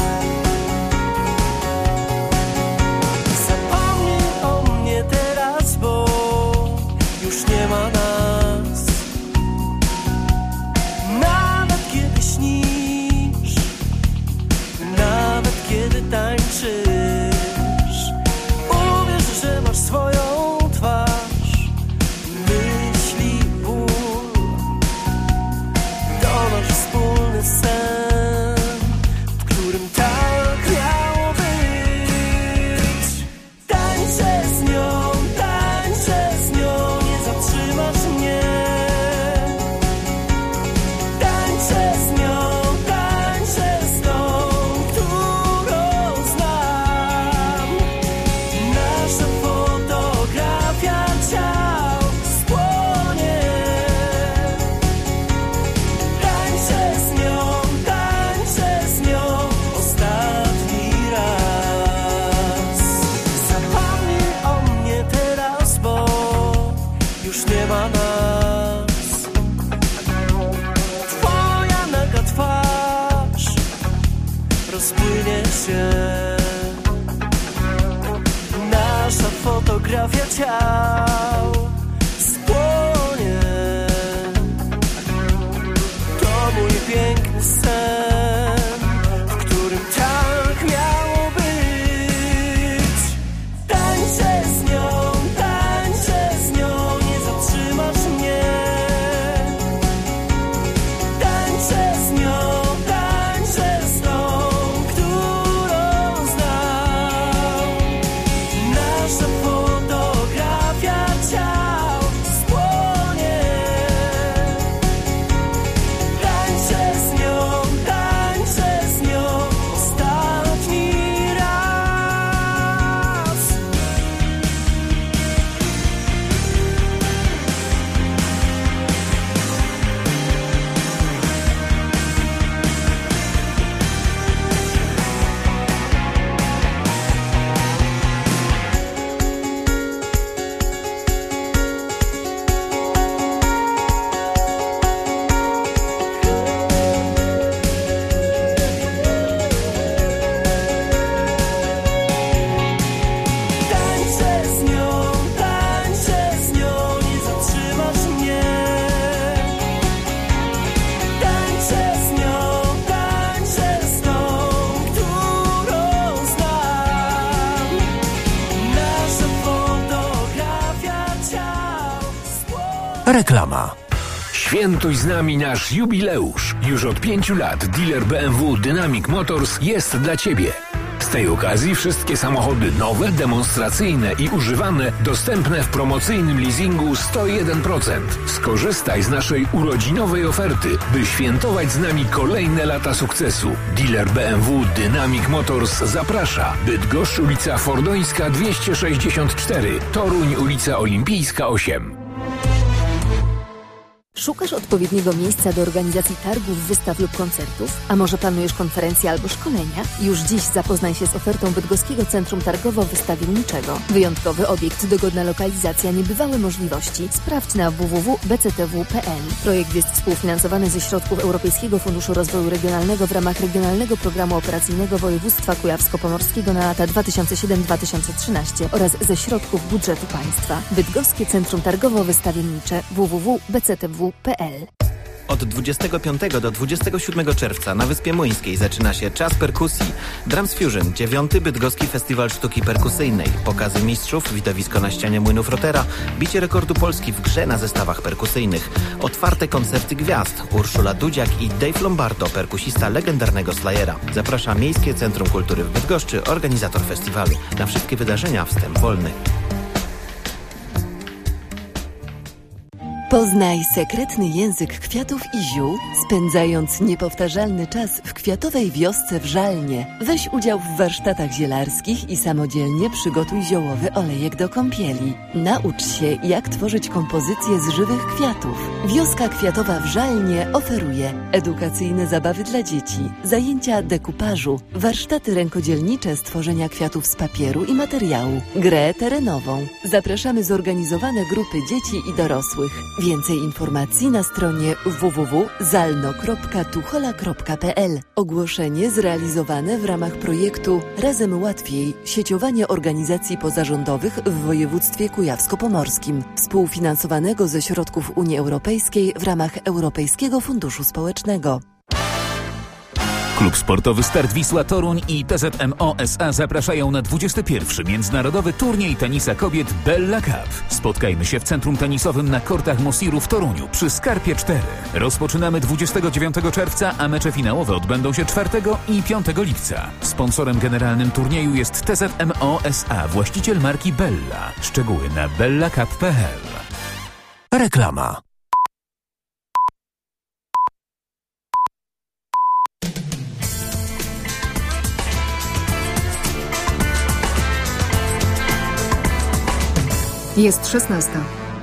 [SPEAKER 6] Nie ma nas. Nawet kiedy śnisz, nawet kiedy tańczysz, uwierz, że masz swoją twarz, myśli, ból. To nasz wspólny sen, w którym tak miało być. Tańczę z nią, tańczę z nią. Zatrzymasz mnie. Tańczę z nią, tańczę z tą, którą znam. Nasza fotografia ciał spłonie. Tańczę z nią, tańczę z nią ostatni raz. Zapomnij o mnie teraz, bo już nie ma nas. Twoja naga twarz rozpłynie się. Nasza fotografia ciał spłonie. To mój piękny sen, w którym tak miało być. Tańczę z nią, tańczę z nią. Zatrzymasz mnie. Tańczę z nią, tańczę z tą, którą znam. Nasza fotografia ciał spłonie. Tańczę z nią, tańczę z nią ostatni raz. Tańczę z nią, tańczę z nią, nie zatrzymasz mnie. Tańczę z nią, tańczę z tą, którą znam. Nasza fotografia ciał.
[SPEAKER 9] Reklama. Świętuj z nami nasz jubileusz. Już od pięciu lat dealer B M W Dynamic Motors jest dla Ciebie. Z tej okazji wszystkie samochody nowe, demonstracyjne i używane dostępne w promocyjnym leasingu sto jeden procent. Skorzystaj z naszej urodzinowej oferty, by świętować z nami kolejne lata sukcesu. Dealer B M W Dynamic Motors zaprasza. Bydgoszcz, ulica Fordońska dwieście sześćdziesiąt cztery, Toruń, ulica Olimpijska osiem.
[SPEAKER 10] Szukasz odpowiedniego miejsca do organizacji targów, wystaw lub koncertów? A może planujesz konferencje albo szkolenia? Już dziś zapoznaj się z ofertą Bydgoskiego Centrum Targowo-Wystawienniczego. Wyjątkowy obiekt, dogodna lokalizacja, niebywałe możliwości. Sprawdź na w w w kropka b c t w kropka p l. Projekt jest współfinansowany ze środków Europejskiego Funduszu Rozwoju Regionalnego w ramach Regionalnego Programu Operacyjnego Województwa Kujawsko-Pomorskiego na lata dwa tysiące siódmy do dwa tysiące trzynastego oraz ze środków budżetu państwa. Bydgoskie Centrum Targowo-Wystawiennicze w w w kropka b c t w kropka p l.
[SPEAKER 23] Od dwudziestego piątego do dwudziestego siódmego czerwca na Wyspie Młyńskiej zaczyna się Czas Perkusji. Drums Fusion, dziewiąty Bydgoski Festiwal Sztuki Perkusyjnej. Pokazy mistrzów, widowisko na ścianie młynów Rotera, bicie rekordu Polski w grze na zestawach perkusyjnych. Otwarte koncerty gwiazd. Urszula Dudziak i Dave Lombardo, perkusista legendarnego Slayera. Zaprasza Miejskie Centrum Kultury w Bydgoszczy, organizator festiwalu. Na wszystkie wydarzenia wstęp wolny.
[SPEAKER 11] Poznaj sekretny język kwiatów i ziół, spędzając niepowtarzalny czas w kwiatowej wiosce w Żalnie. Weź udział w warsztatach zielarskich i samodzielnie przygotuj ziołowy olejek do kąpieli. Naucz się, jak tworzyć kompozycje z żywych kwiatów. Wioska kwiatowa w Żalnie oferuje edukacyjne zabawy dla dzieci, zajęcia dekupażu, warsztaty rękodzielnicze z tworzenia kwiatów z papieru i materiału, grę terenową. Zapraszamy zorganizowane grupy dzieci i dorosłych. Więcej informacji na stronie w w w kropka zalno kropka tuchola kropka p l. Ogłoszenie zrealizowane w ramach projektu Razem Łatwiej – sieciowanie organizacji pozarządowych w województwie kujawsko-pomorskim, współfinansowanego ze środków Unii Europejskiej w ramach Europejskiego Funduszu Społecznego.
[SPEAKER 13] Klub Sportowy Start Wisła Toruń i T Z M O S A zapraszają na dwudziesty pierwszy Międzynarodowy Turniej Tenisa Kobiet Bella Cup. Spotkajmy się w Centrum Tenisowym na kortach Mosiru w Toruniu przy Skarpie cztery. Rozpoczynamy dwudziestego dziewiątego czerwca, a mecze finałowe odbędą się czwartego i piątego lipca. Sponsorem generalnym turnieju jest T Z M O S A, właściciel marki Bella. Szczegóły na bella cup kropka p l. Reklama.
[SPEAKER 15] Jest szesnasta.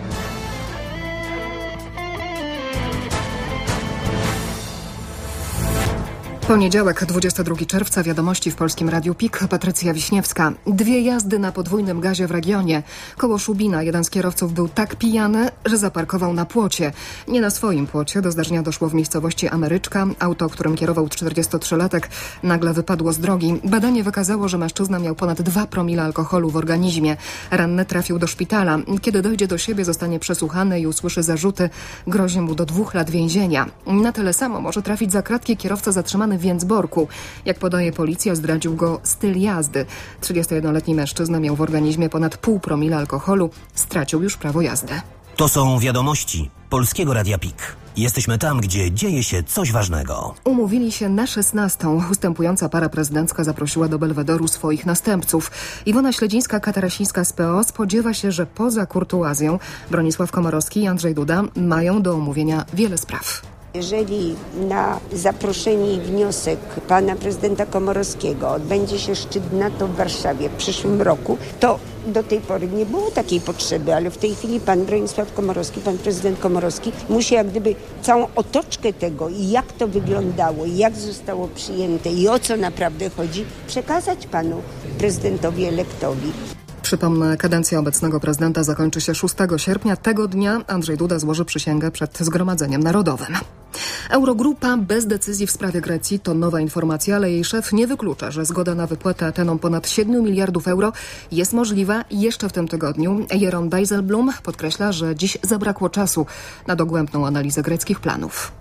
[SPEAKER 15] Poniedziałek, dwudziestego drugiego czerwca, wiadomości w Polskim Radiu P I K. Patrycja Wiśniewska. Dwie jazdy na podwójnym gazie w regionie. Koło Szubina jeden z kierowców był tak pijany, że zaparkował na płocie. Nie na swoim płocie. Do zdarzenia doszło w miejscowości Ameryczka. Auto, którym kierował czterdziestotrzylatek, nagle wypadło z drogi. Badanie wykazało, że mężczyzna miał ponad dwa promile alkoholu w organizmie. Ranny trafił do szpitala. Kiedy dojdzie do siebie, zostanie przesłuchany i usłyszy zarzuty. Grozi mu do dwóch lat więzienia. Na tyle samo może trafić za kratki kierowca zatrzymany w Więcborku. Jak podaje policja, zdradził go styl jazdy. trzydziestojednoletni mężczyzna miał w organizmie ponad pół promila alkoholu. Stracił już prawo jazdy.
[SPEAKER 4] To są wiadomości Polskiego Radia P I K. Jesteśmy tam, gdzie dzieje się coś ważnego.
[SPEAKER 15] Umówili się na szesnastą. Ustępująca para prezydencka zaprosiła do Belwedoru swoich następców. Iwona Śledzińska-Katarasińska z P O spodziewa się, że poza kurtuazją Bronisław Komorowski i Andrzej Duda mają do omówienia wiele spraw.
[SPEAKER 16] Jeżeli na zaproszenie i wniosek pana prezydenta Komorowskiego odbędzie się szczyt NATO w Warszawie w przyszłym roku, to do tej pory nie było takiej potrzeby, ale w tej chwili pan Bronisław Komorowski, pan prezydent Komorowski musi jak gdyby całą otoczkę tego i jak to wyglądało, i jak zostało przyjęte i o co naprawdę chodzi, przekazać panu prezydentowi elektowi.
[SPEAKER 15] Przypomnę, kadencja obecnego prezydenta zakończy się szóstego sierpnia. Tego dnia Andrzej Duda złoży przysięgę przed Zgromadzeniem Narodowym. Eurogrupa bez decyzji w sprawie Grecji to nowa informacja, ale jej szef nie wyklucza, że zgoda na wypłatę Atenom ponad siedmiu miliardów euro jest możliwa jeszcze w tym tygodniu. Jeroen Dijsselbloem podkreśla, że dziś zabrakło czasu na dogłębną analizę greckich planów.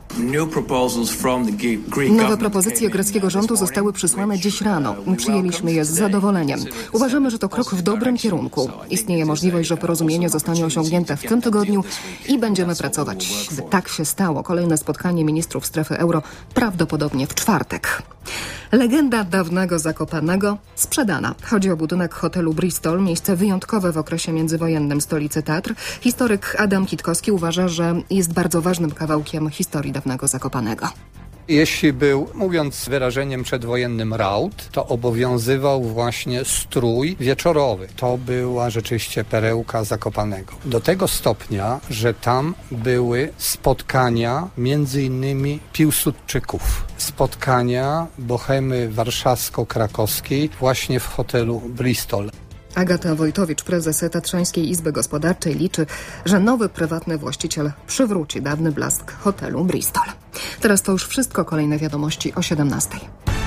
[SPEAKER 15] Nowe propozycje greckiego rządu zostały przysłane dziś rano. Przyjęliśmy je z zadowoleniem. Uważamy, że to krok w dobrym kierunku. Istnieje możliwość, że porozumienie zostanie osiągnięte w tym tygodniu i będziemy pracować, by tak się stało. Kolejne spotkanie ministrów strefy euro prawdopodobnie w czwartek. Legenda dawnego Zakopanego sprzedana. Chodzi o budynek hotelu Bristol, miejsce wyjątkowe w okresie międzywojennym stolicy Tatr. Historyk Adam Kitkowski uważa, że jest bardzo ważnym kawałkiem historii dawnego Zakopanego.
[SPEAKER 24] Jeśli był, mówiąc wyrażeniem przedwojennym, raut, to obowiązywał właśnie strój wieczorowy. To była rzeczywiście perełka Zakopanego. Do tego stopnia, że tam były spotkania między innymi Piłsudczyków. Spotkania bohemy warszawsko-krakowskiej właśnie w hotelu Bristol.
[SPEAKER 15] Agata Wojtowicz, prezes Tatrzańskiej Izby Gospodarczej, liczy, że nowy prywatny właściciel przywróci dawny blask hotelu Bristol. Teraz to już wszystko. Kolejne wiadomości o siedemnastej.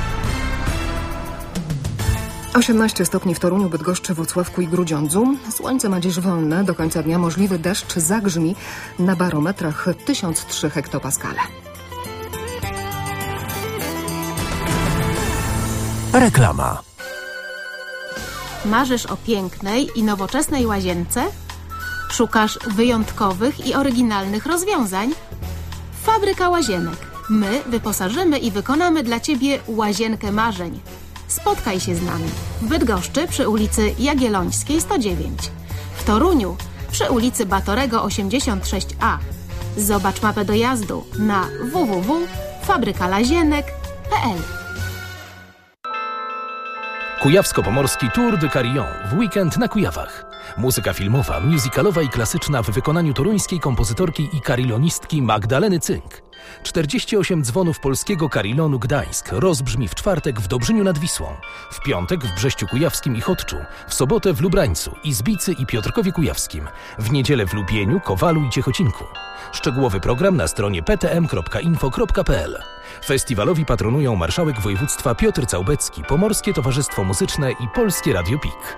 [SPEAKER 15] osiemnaście stopni w Toruniu, Bydgoszczy, Włocławku i Grudziądzu. Słońce ma dziś wolne. Do końca dnia możliwy deszcz zagrzmi na barometrach tysiąc trzy hektopaskale.
[SPEAKER 13] Reklama.
[SPEAKER 25] Marzysz o pięknej i nowoczesnej łazience? Szukasz wyjątkowych i oryginalnych rozwiązań? Fabryka Łazienek. My wyposażymy i wykonamy dla Ciebie łazienkę marzeń. Spotkaj się z nami w Bydgoszczy przy ulicy Jagiellońskiej sto dziewięć, w Toruniu przy przy ulicy Batorego osiemdziesiąt sześć A. Zobacz mapę dojazdu na w w w kropka fabryka lazienek kropka p l.
[SPEAKER 12] Kujawsko-Pomorski Tour de Carillon w weekend na Kujawach. Muzyka filmowa, musicalowa i klasyczna w wykonaniu toruńskiej kompozytorki i karillonistki Magdaleny Cynk. czterdzieści osiem dzwonów polskiego Carillonu Gdańsk rozbrzmi w czwartek w Dobrzyniu nad Wisłą, w piątek w Brześciu Kujawskim i Chodczu, w sobotę w Lubrańcu, Izbicy i Piotrkowie Kujawskim, w niedzielę w Lubieniu, Kowalu i Ciechocinku. Szczegółowy program na stronie p t m kropka info kropka p l. Festiwalowi patronują marszałek województwa Piotr Całbecki, Pomorskie Towarzystwo Muzyczne i Polskie Radio Pik.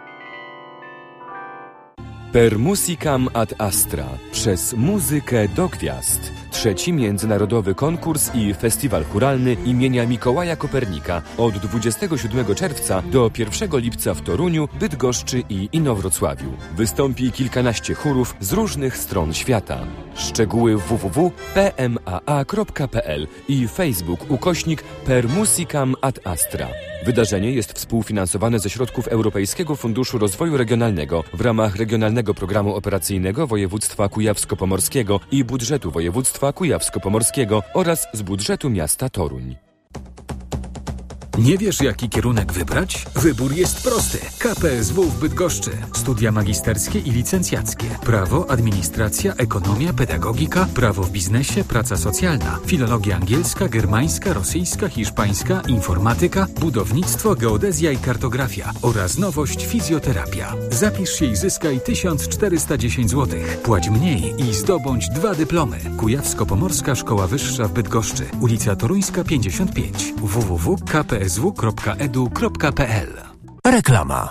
[SPEAKER 18] Per musicam ad astra. Przez muzykę do gwiazd. Trzeci międzynarodowy konkurs i festiwal chóralny imienia Mikołaja Kopernika od dwudziestego siódmego czerwca do pierwszego lipca w Toruniu, Bydgoszczy i Inowrocławiu. Wystąpi kilkanaście chórów z różnych stron świata. Szczegóły w w w kropka p m a a kropka p l i Facebook ukośnik Per musicam ad astra. Wydarzenie jest współfinansowane ze środków Europejskiego Funduszu Rozwoju Regionalnego w ramach Regionalnego Programu Operacyjnego Województwa Kujawsko-Pomorskiego i budżetu Województwa Kujawsko-Pomorskiego oraz z budżetu miasta Toruń.
[SPEAKER 13] Nie wiesz, jaki kierunek wybrać? Wybór jest prosty. K P S W w Bydgoszczy. Studia magisterskie i licencjackie. Prawo, administracja, ekonomia, pedagogika, prawo w biznesie, praca socjalna, filologia angielska, germańska, rosyjska, hiszpańska, informatyka, budownictwo, geodezja i kartografia oraz nowość fizjoterapia. Zapisz się i zyskaj tysiąc czterysta dziesięć złotych. Płać mniej i zdobądź dwa dyplomy. Kujawsko-Pomorska Szkoła Wyższa w Bydgoszczy. Ulica Toruńska pięćdziesiąt pięć. w w w kropka k p s w kropka e d u kropka p l. Reklama.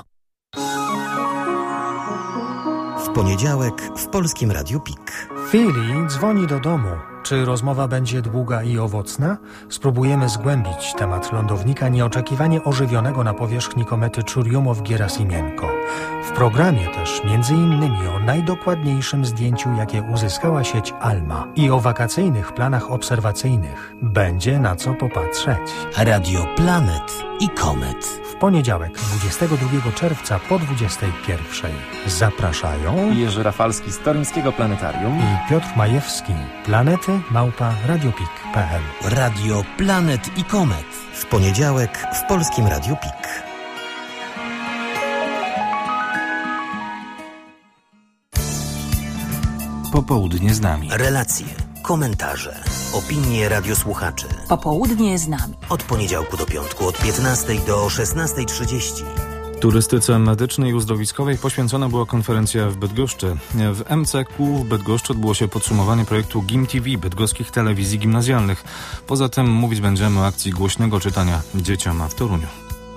[SPEAKER 4] W poniedziałek w Polskim Radiu Pik.
[SPEAKER 19] Fili dzwoni do domu. Czy rozmowa będzie długa i owocna? Spróbujemy zgłębić temat lądownika nieoczekiwanie ożywionego na powierzchni komety Churyumov-Gerasimienko. W programie też między innymi o najdokładniejszym zdjęciu, jakie uzyskała sieć ALMA i o wakacyjnych planach obserwacyjnych. Będzie na co popatrzeć.
[SPEAKER 4] Radio Planet i Komet.
[SPEAKER 19] W poniedziałek, dwudziestego drugiego czerwca po dwudziestej pierwszej. Zapraszają
[SPEAKER 20] Jerzy Rafalski z Toruńskiego Planetarium
[SPEAKER 19] i Piotr Majewski. Planety małpa radiopik kropka p l.
[SPEAKER 4] Radio Planet i Komet. W poniedziałek w Polskim Radiu Pik.
[SPEAKER 17] Popołudnie z nami.
[SPEAKER 4] Relacje, komentarze, opinie radiosłuchaczy.
[SPEAKER 21] Popołudnie z nami.
[SPEAKER 4] Od poniedziałku do piątku od piętnastej do szesnastej trzydzieści.
[SPEAKER 17] Turystyce medycznej i uzdrowiskowej poświęcona była konferencja w Bydgoszczy. W M C Q w Bydgoszczy odbyło się podsumowanie projektu G I M T V bydgoskich telewizji gimnazjalnych. Poza tym mówić będziemy o akcji głośnego czytania dzieciom w Toruniu.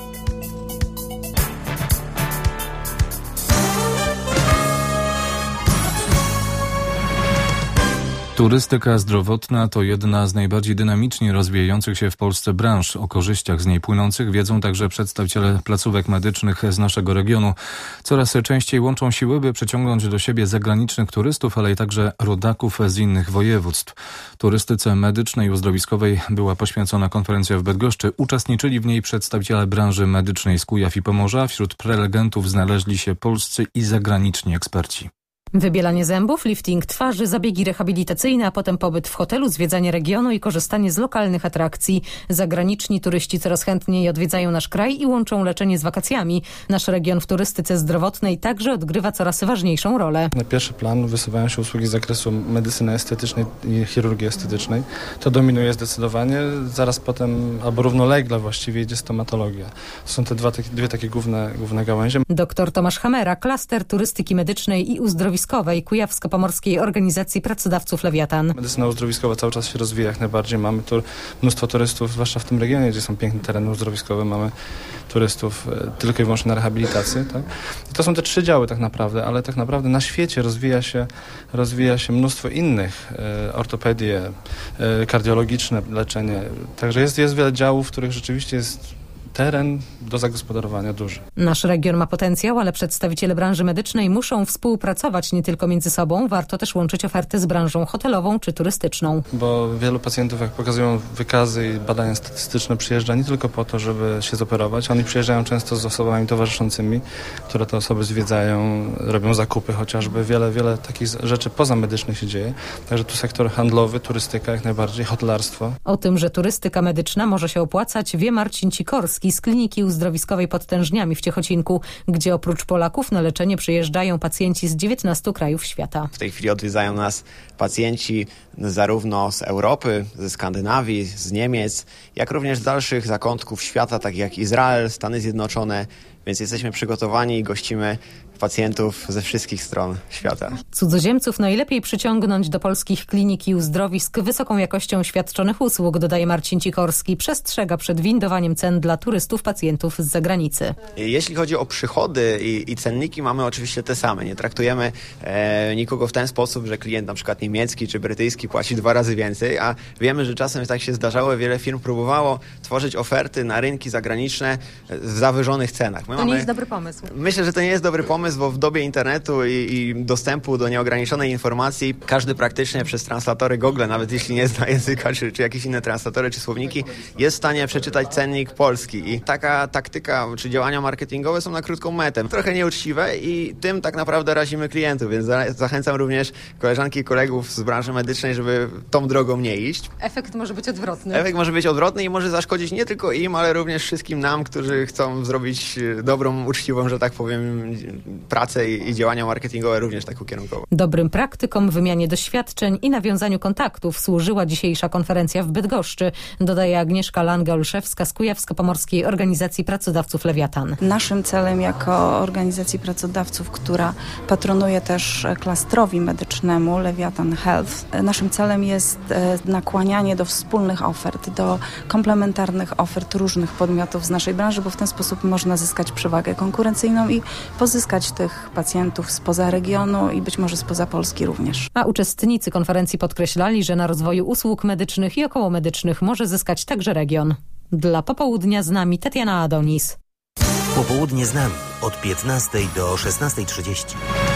[SPEAKER 17] Turystyka zdrowotna to jedna z najbardziej dynamicznie rozwijających się w Polsce branż. O korzyściach z niej płynących wiedzą także przedstawiciele placówek medycznych z naszego regionu. Coraz częściej łączą siły, by przyciągnąć do siebie zagranicznych turystów, ale i także rodaków z innych województw. Turystyce medycznej i uzdrowiskowej była poświęcona konferencja w Bydgoszczy. Uczestniczyli w niej przedstawiciele branży medycznej z Kujaw i Pomorza. Wśród prelegentów znaleźli się polscy i zagraniczni eksperci.
[SPEAKER 21] Wybielanie zębów, lifting twarzy, zabiegi rehabilitacyjne, a potem pobyt w hotelu, zwiedzanie regionu i korzystanie z lokalnych atrakcji. Zagraniczni turyści coraz chętniej odwiedzają nasz kraj i łączą leczenie z wakacjami. Nasz region w turystyce zdrowotnej także odgrywa coraz ważniejszą rolę.
[SPEAKER 26] Na pierwszy plan wysuwają się usługi z zakresu medycyny estetycznej i chirurgii estetycznej. To dominuje zdecydowanie. Zaraz potem, albo równolegle właściwie idzie stomatologia. To są te dwa, dwie takie główne, główne gałęzie.
[SPEAKER 21] Doktor Tomasz Hamera, klaster turystyki medycznej i uzdrowiskowej Kujawsko-Pomorskiej Organizacji Pracodawców Lewiatan.
[SPEAKER 26] Medycyna uzdrowiskowa cały czas się rozwija jak najbardziej. Mamy tu mnóstwo turystów, zwłaszcza w tym regionie, gdzie są piękne tereny uzdrowiskowe. Mamy turystów tylko i wyłącznie na rehabilitację. Tak? I to są te trzy działy tak naprawdę, ale tak naprawdę na świecie rozwija się, rozwija się mnóstwo innych. E, ortopedie, e, kardiologiczne leczenie. Także jest, jest wiele działów, w których rzeczywiście jest teren do zagospodarowania duży.
[SPEAKER 21] Nasz region ma potencjał, ale przedstawiciele branży medycznej muszą współpracować nie tylko między sobą, warto też łączyć oferty z branżą hotelową czy turystyczną.
[SPEAKER 26] Bo wielu pacjentów, jak pokazują wykazy i badania statystyczne, przyjeżdża nie tylko po to, żeby się zoperować. Oni przyjeżdżają często z osobami towarzyszącymi, które te osoby zwiedzają, robią zakupy chociażby. Wiele, wiele takich rzeczy pozamedycznych się dzieje. Także tu sektor handlowy, turystyka jak najbardziej, hotelarstwo.
[SPEAKER 21] O tym, że turystyka medyczna może się opłacać, wie Marcin Cikorski z Kliniki Uzdrowiskowej pod Tężniami w Ciechocinku, gdzie oprócz Polaków na leczenie przyjeżdżają pacjenci z dziewiętnastu krajów świata.
[SPEAKER 1] W tej chwili odwiedzają nas pacjenci zarówno z Europy, ze Skandynawii, z Niemiec, jak również z dalszych zakątków świata, takich jak Izrael, Stany Zjednoczone, więc jesteśmy przygotowani i gościmy pacjentów ze wszystkich stron świata.
[SPEAKER 21] Cudzoziemców najlepiej przyciągnąć do polskich klinik i uzdrowisk wysoką jakością świadczonych usług, dodaje Marcin Cikorski. Przestrzega przed windowaniem cen dla turystów, pacjentów z zagranicy.
[SPEAKER 1] Jeśli chodzi o przychody i, i cenniki, mamy oczywiście te same. Nie traktujemy e, nikogo w ten sposób, że klient na przykład niemiecki czy brytyjski płaci dwa razy więcej, a wiemy, że czasem tak się zdarzało. Wiele firm próbowało tworzyć oferty na rynki zagraniczne w zawyżonych cenach. My
[SPEAKER 21] to
[SPEAKER 1] mamy...
[SPEAKER 21] nie jest dobry pomysł.
[SPEAKER 1] Myślę, że to nie jest dobry pomysł, bo w dobie internetu i, i dostępu do nieograniczonej informacji każdy praktycznie przez translatory Google, nawet jeśli nie zna języka, czy, czy jakieś inne translatory, czy słowniki, jest w stanie przeczytać cennik polski. I taka taktyka, czy działania marketingowe są na krótką metę. Trochę nieuczciwe i tym tak naprawdę razimy klientów, więc za, zachęcam również koleżanki i kolegów z branży medycznej, żeby tą drogą nie iść.
[SPEAKER 21] Efekt może być odwrotny.
[SPEAKER 1] Efekt może być odwrotny i może zaszkodzić nie tylko im, ale również wszystkim nam, którzy chcą zrobić dobrą, uczciwą, że tak powiem, pracę i, i działania marketingowe również tak ukierunkowo.
[SPEAKER 21] Dobrym praktykom, wymianie doświadczeń i nawiązaniu kontaktów służyła dzisiejsza konferencja w Bydgoszczy, dodaje Agnieszka Langa-Olszewska z Kujawsko-Pomorskiej Organizacji Pracodawców Lewiatan.
[SPEAKER 2] Naszym celem jako organizacji pracodawców, która patronuje też klastrowi medycznemu Lewiatan Health, naszym celem jest nakłanianie do wspólnych ofert, do komplementarnych ofert różnych podmiotów z naszej branży, bo w ten sposób można zyskać przewagę konkurencyjną i pozyskać tych pacjentów spoza regionu i być może spoza Polski również.
[SPEAKER 21] A uczestnicy konferencji podkreślali, że na rozwoju usług medycznych i okołomedycznych może zyskać także region. Dla Popołudnia z nami Tatiana Adonis.
[SPEAKER 4] Popołudnie z nami od piętnastej do szesnastej trzydzieści.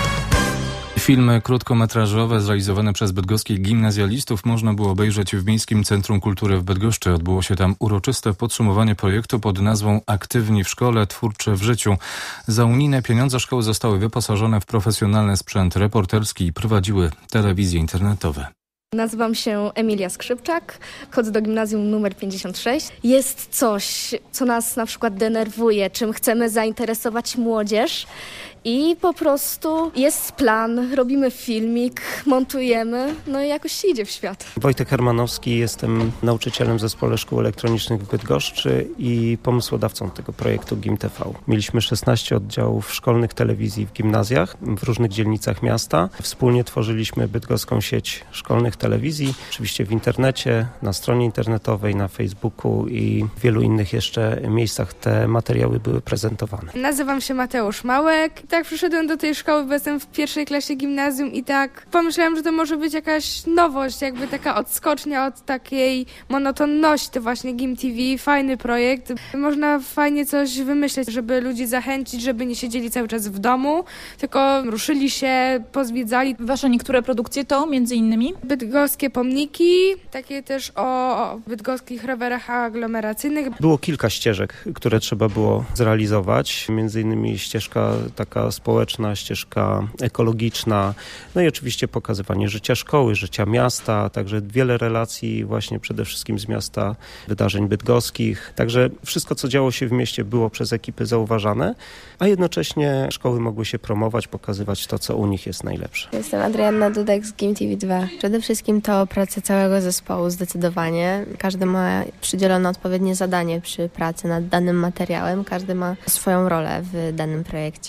[SPEAKER 17] Filmy krótkometrażowe zrealizowane przez bydgoskich gimnazjalistów można było obejrzeć w Miejskim Centrum Kultury w Bydgoszczy. Odbyło się tam uroczyste podsumowanie projektu pod nazwą Aktywni w szkole, twórcze w życiu. Za unijne pieniądze szkoły zostały wyposażone w profesjonalny sprzęt reporterski i prowadziły telewizje internetowe.
[SPEAKER 3] Nazywam się Emilia Skrzypczak, chodzę do gimnazjum numer pięćdziesiąt sześć. Jest coś, co nas na przykład denerwuje, czym chcemy zainteresować młodzież i po prostu jest plan, robimy filmik, montujemy, no i jakoś się idzie w świat.
[SPEAKER 5] Wojtek Hermanowski, jestem nauczycielem w Zespole Szkół Elektronicznych w Bydgoszczy i pomysłodawcą tego projektu GimTV. Mieliśmy szesnaście oddziałów szkolnych telewizji w gimnazjach w różnych dzielnicach miasta. Wspólnie tworzyliśmy bydgoską sieć szkolnych telewizji, oczywiście w internecie, na stronie internetowej, na Facebooku i w wielu innych jeszcze miejscach te materiały były prezentowane.
[SPEAKER 14] Nazywam się Mateusz Małek. Tak przyszedłem do tej szkoły, bo jestem w pierwszej klasie gimnazjum i tak pomyślałam, że to może być jakaś nowość, jakby taka odskocznia od takiej monotonności. To właśnie GimTV, fajny projekt. Można fajnie coś wymyśleć, żeby ludzi zachęcić, żeby nie siedzieli cały czas w domu, tylko ruszyli się, pozwiedzali.
[SPEAKER 22] Wasze niektóre produkcje to między innymi?
[SPEAKER 14] Bydgoskie pomniki, takie też o bydgoskich rowerach aglomeracyjnych.
[SPEAKER 5] Było kilka ścieżek, które trzeba było zrealizować, między innymi ścieżka taka społeczna, ścieżka ekologiczna, no i oczywiście pokazywanie życia szkoły, życia miasta, także wiele relacji właśnie przede wszystkim z miasta, wydarzeń bydgoskich. Także wszystko, co działo się w mieście, było przez ekipy zauważane, a jednocześnie szkoły mogły się promować, pokazywać to, co u nich jest najlepsze.
[SPEAKER 27] Jestem Adrianna Dudek z GimTV dwa. Przede wszystkim to praca całego zespołu zdecydowanie. Każdy ma przydzielone odpowiednie zadanie przy pracy nad danym materiałem. Każdy ma swoją rolę w danym projekcie.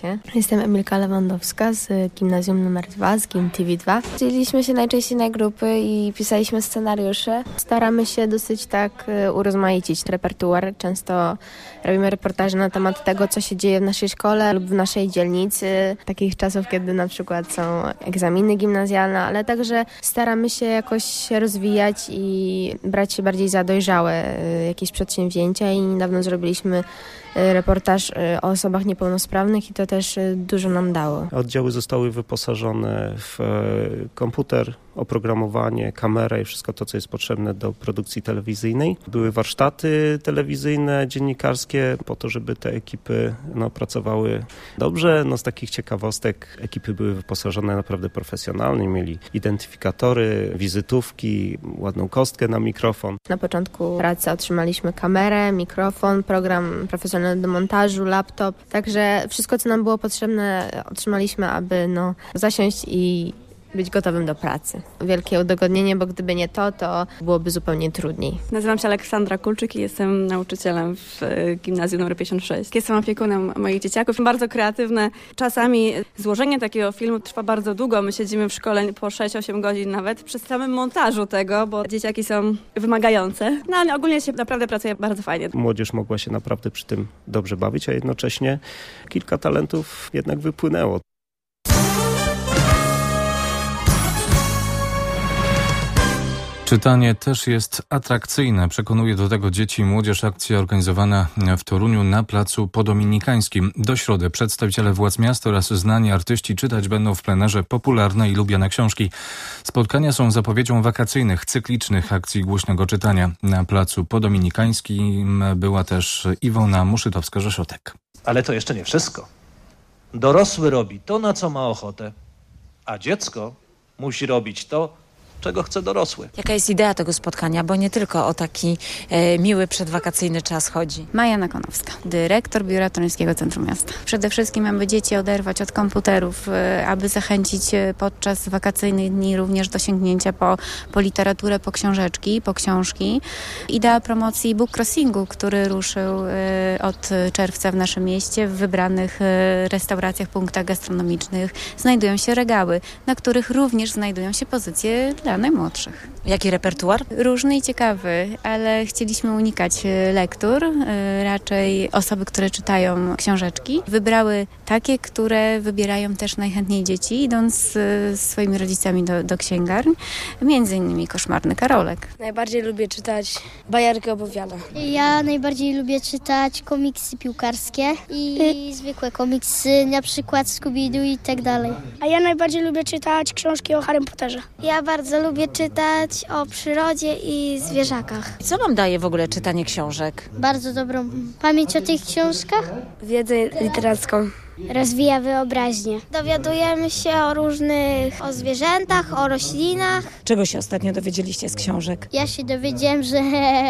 [SPEAKER 27] Jestem Emilka Lewandowska z gimnazjum numer dwa, z Gim T V dwa. Dzieliliśmy się najczęściej na grupy i pisaliśmy scenariusze. Staramy się dosyć tak urozmaicić repertuar. Często robimy reportaże na temat tego, co się dzieje w naszej szkole lub w naszej dzielnicy. Takich czasów, kiedy na przykład są egzaminy gimnazjalne, ale także staramy się jakoś się rozwijać i brać się bardziej za dojrzałe jakieś przedsięwzięcia i niedawno zrobiliśmy reportaż o osobach niepełnosprawnych i to też dużo nam dało.
[SPEAKER 5] Oddziały zostały wyposażone w komputer, oprogramowanie, kamerę i wszystko to, co jest potrzebne do produkcji telewizyjnej. Były warsztaty telewizyjne, dziennikarskie po to, żeby te ekipy no, pracowały dobrze. No, z takich ciekawostek ekipy były wyposażone naprawdę profesjonalnie. Mieli identyfikatory, wizytówki, ładną kostkę na mikrofon.
[SPEAKER 27] Na początku pracy otrzymaliśmy kamerę, mikrofon, program profesjonalny do montażu, laptop. Także wszystko, co nam było potrzebne, otrzymaliśmy, aby no, zasiąść i być gotowym do pracy. Wielkie udogodnienie, bo gdyby nie to, to byłoby zupełnie trudniej.
[SPEAKER 6] Nazywam się Aleksandra Kulczyk i jestem nauczycielem w gimnazjum numer pięćdziesiąt sześć. Jestem opiekunem moich dzieciaków. Bardzo kreatywne. Czasami złożenie takiego filmu trwa bardzo długo. My siedzimy w szkole po sześć osiem godzin nawet przy samym montażu tego, bo dzieciaki są wymagające. No ale ogólnie się naprawdę pracuje bardzo fajnie.
[SPEAKER 5] Młodzież mogła się naprawdę przy tym dobrze bawić, a jednocześnie kilka talentów jednak wypłynęło.
[SPEAKER 17] Czytanie też jest atrakcyjne. Przekonuje do tego dzieci i młodzież. Akcja organizowana w Toruniu na placu Podominikańskim. Do środy przedstawiciele władz miasta oraz znani artyści czytać będą w plenerze popularne i lubiane książki. Spotkania są zapowiedzią wakacyjnych, cyklicznych akcji głośnego czytania. Na placu Podominikańskim była też Iwona Muszytowska-Rzeszotek.
[SPEAKER 7] Ale to jeszcze nie wszystko. Dorosły robi to, na co ma ochotę, a dziecko musi robić to, czego chce dorosły.
[SPEAKER 8] Jaka jest idea tego spotkania, bo nie tylko o taki e, miły przedwakacyjny czas chodzi.
[SPEAKER 2] Maja Nakonowska, dyrektor Biura Toruńskiego Centrum Miasta. Przede wszystkim, aby dzieci oderwać od komputerów, e, aby zachęcić podczas wakacyjnych dni również do sięgnięcia po, po literaturę, po książeczki, po książki. Idea promocji book crossingu, który ruszył e, od czerwca w naszym mieście. W wybranych e, restauracjach, punktach gastronomicznych znajdują się regały, na których również znajdują się pozycje dla najmłodszych.
[SPEAKER 8] Jaki repertuar?
[SPEAKER 2] Różny i ciekawy, ale chcieliśmy unikać lektur. Raczej osoby, które czytają książeczki, wybrały takie, które wybierają też najchętniej dzieci, idąc z swoimi rodzicami do, do księgarni. Między innymi Koszmarny Karolek.
[SPEAKER 9] Najbardziej lubię czytać bajarki opowiada.
[SPEAKER 10] Ja najbardziej lubię czytać komiksy piłkarskie i y- zwykłe komiksy, na przykład Scooby-Doo i tak dalej.
[SPEAKER 9] A ja najbardziej lubię czytać książki o Harrym Potterze.
[SPEAKER 10] Ja bardzo lubię czytać o przyrodzie i zwierzakach.
[SPEAKER 8] Co wam daje w ogóle czytanie książek?
[SPEAKER 10] Bardzo dobrą pamięć o tych książkach.
[SPEAKER 9] Wiedzę literacką.
[SPEAKER 10] Rozwija wyobraźnię. Dowiadujemy się o różnych, o zwierzętach, o roślinach.
[SPEAKER 8] Czego się ostatnio dowiedzieliście z książek?
[SPEAKER 10] Ja się dowiedziałem, że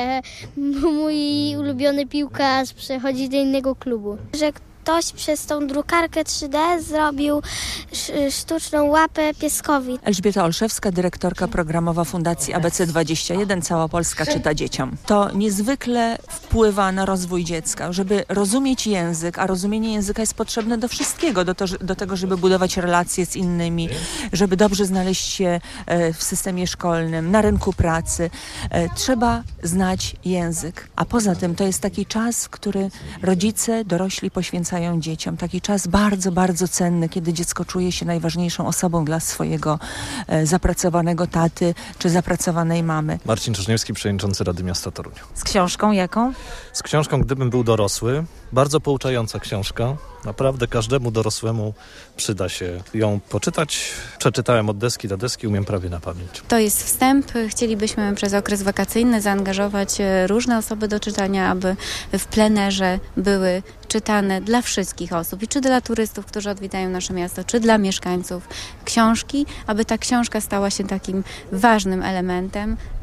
[SPEAKER 10] mój ulubiony piłkarz przechodzi do innego klubu. Że ktoś przez tą drukarkę trzy D zrobił sztuczną łapę pieskowi.
[SPEAKER 11] Elżbieta Olszewska, dyrektorka programowa Fundacji A B C dwadzieścia jeden. Cała Polska czyta dzieciom. To niezwykle wpływa na rozwój dziecka, żeby rozumieć język, a rozumienie języka jest potrzebne do wszystkiego, do, to, do tego, żeby budować relacje z innymi, żeby dobrze znaleźć się w systemie szkolnym, na rynku pracy. Trzeba znać język. A poza tym to jest taki czas, który rodzice, dorośli poświęcają dzieciom. Taki czas bardzo, bardzo cenny, kiedy dziecko czuje się najważniejszą osobą dla swojego e, zapracowanego taty czy zapracowanej mamy.
[SPEAKER 7] Marcin Czerniewski, przewodniczący Rady Miasta Torunia.
[SPEAKER 8] Z książką jaką?
[SPEAKER 7] Z książką Gdybym był dorosły. Bardzo pouczająca książka. Naprawdę każdemu dorosłemu przyda się ją poczytać. Przeczytałem od deski do deski, umiem prawie na pamięć.
[SPEAKER 2] To jest wstęp. Chcielibyśmy przez okres wakacyjny zaangażować różne osoby do czytania, aby w plenerze były czytane dla wszystkich osób, i czy dla turystów, którzy odwiedzają nasze miasto, czy dla mieszkańców, książki, aby ta książka stała się takim ważnym elementem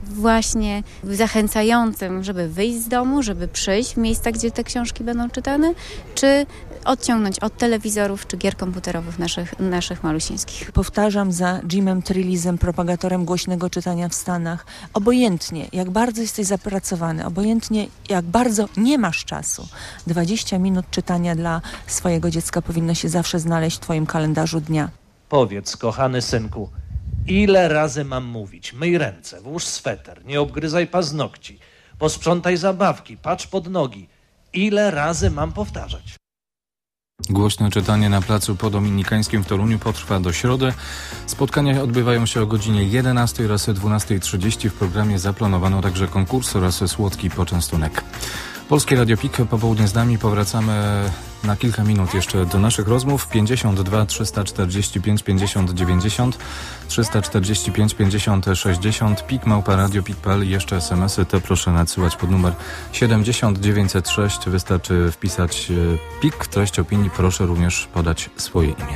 [SPEAKER 12] właśnie zachęcającym, żeby wyjść z domu, żeby przyjść w miejsca, gdzie te książki będą czytane, czy odciągnąć od telewizorów czy gier komputerowych naszych, naszych malusińskich.
[SPEAKER 11] Powtarzam za Jimem Trillizem, propagatorem głośnego czytania w Stanach. Obojętnie, jak bardzo jesteś zapracowany, obojętnie, jak bardzo nie masz czasu, dwadzieścia minut czytania dla swojego dziecka powinno się zawsze znaleźć w twoim kalendarzu dnia.
[SPEAKER 15] Powiedz, kochany synku, ile razy mam mówić? Myj ręce, włóż sweter, nie obgryzaj paznokci, posprzątaj zabawki, patrz pod nogi. Ile razy mam powtarzać?
[SPEAKER 17] Głośne czytanie na placu Podominikańskim w Toruniu potrwa do środy. Spotkania odbywają się o godzinie jedenastej oraz dwunastej trzydzieści. W programie zaplanowano także konkurs oraz słodki poczęstunek. Polskie Radio P I K, popołudnie z nami. Powracamy na kilka minut jeszcze do naszych rozmów. pięćdziesiąt dwa trzysta czterdzieści pięć pięćdziesiąt dziewięćdziesiąt, trzysta czterdzieści pięć pięćdziesiąt sześćdziesiąt, pik małpa radio pik kropka p l. Jeszcze es em esy te proszę nadsyłać pod numer siedemdziesiąt dziewięćset sześć. Wystarczy wpisać P I K, treść opinii. Proszę również podać swoje imię.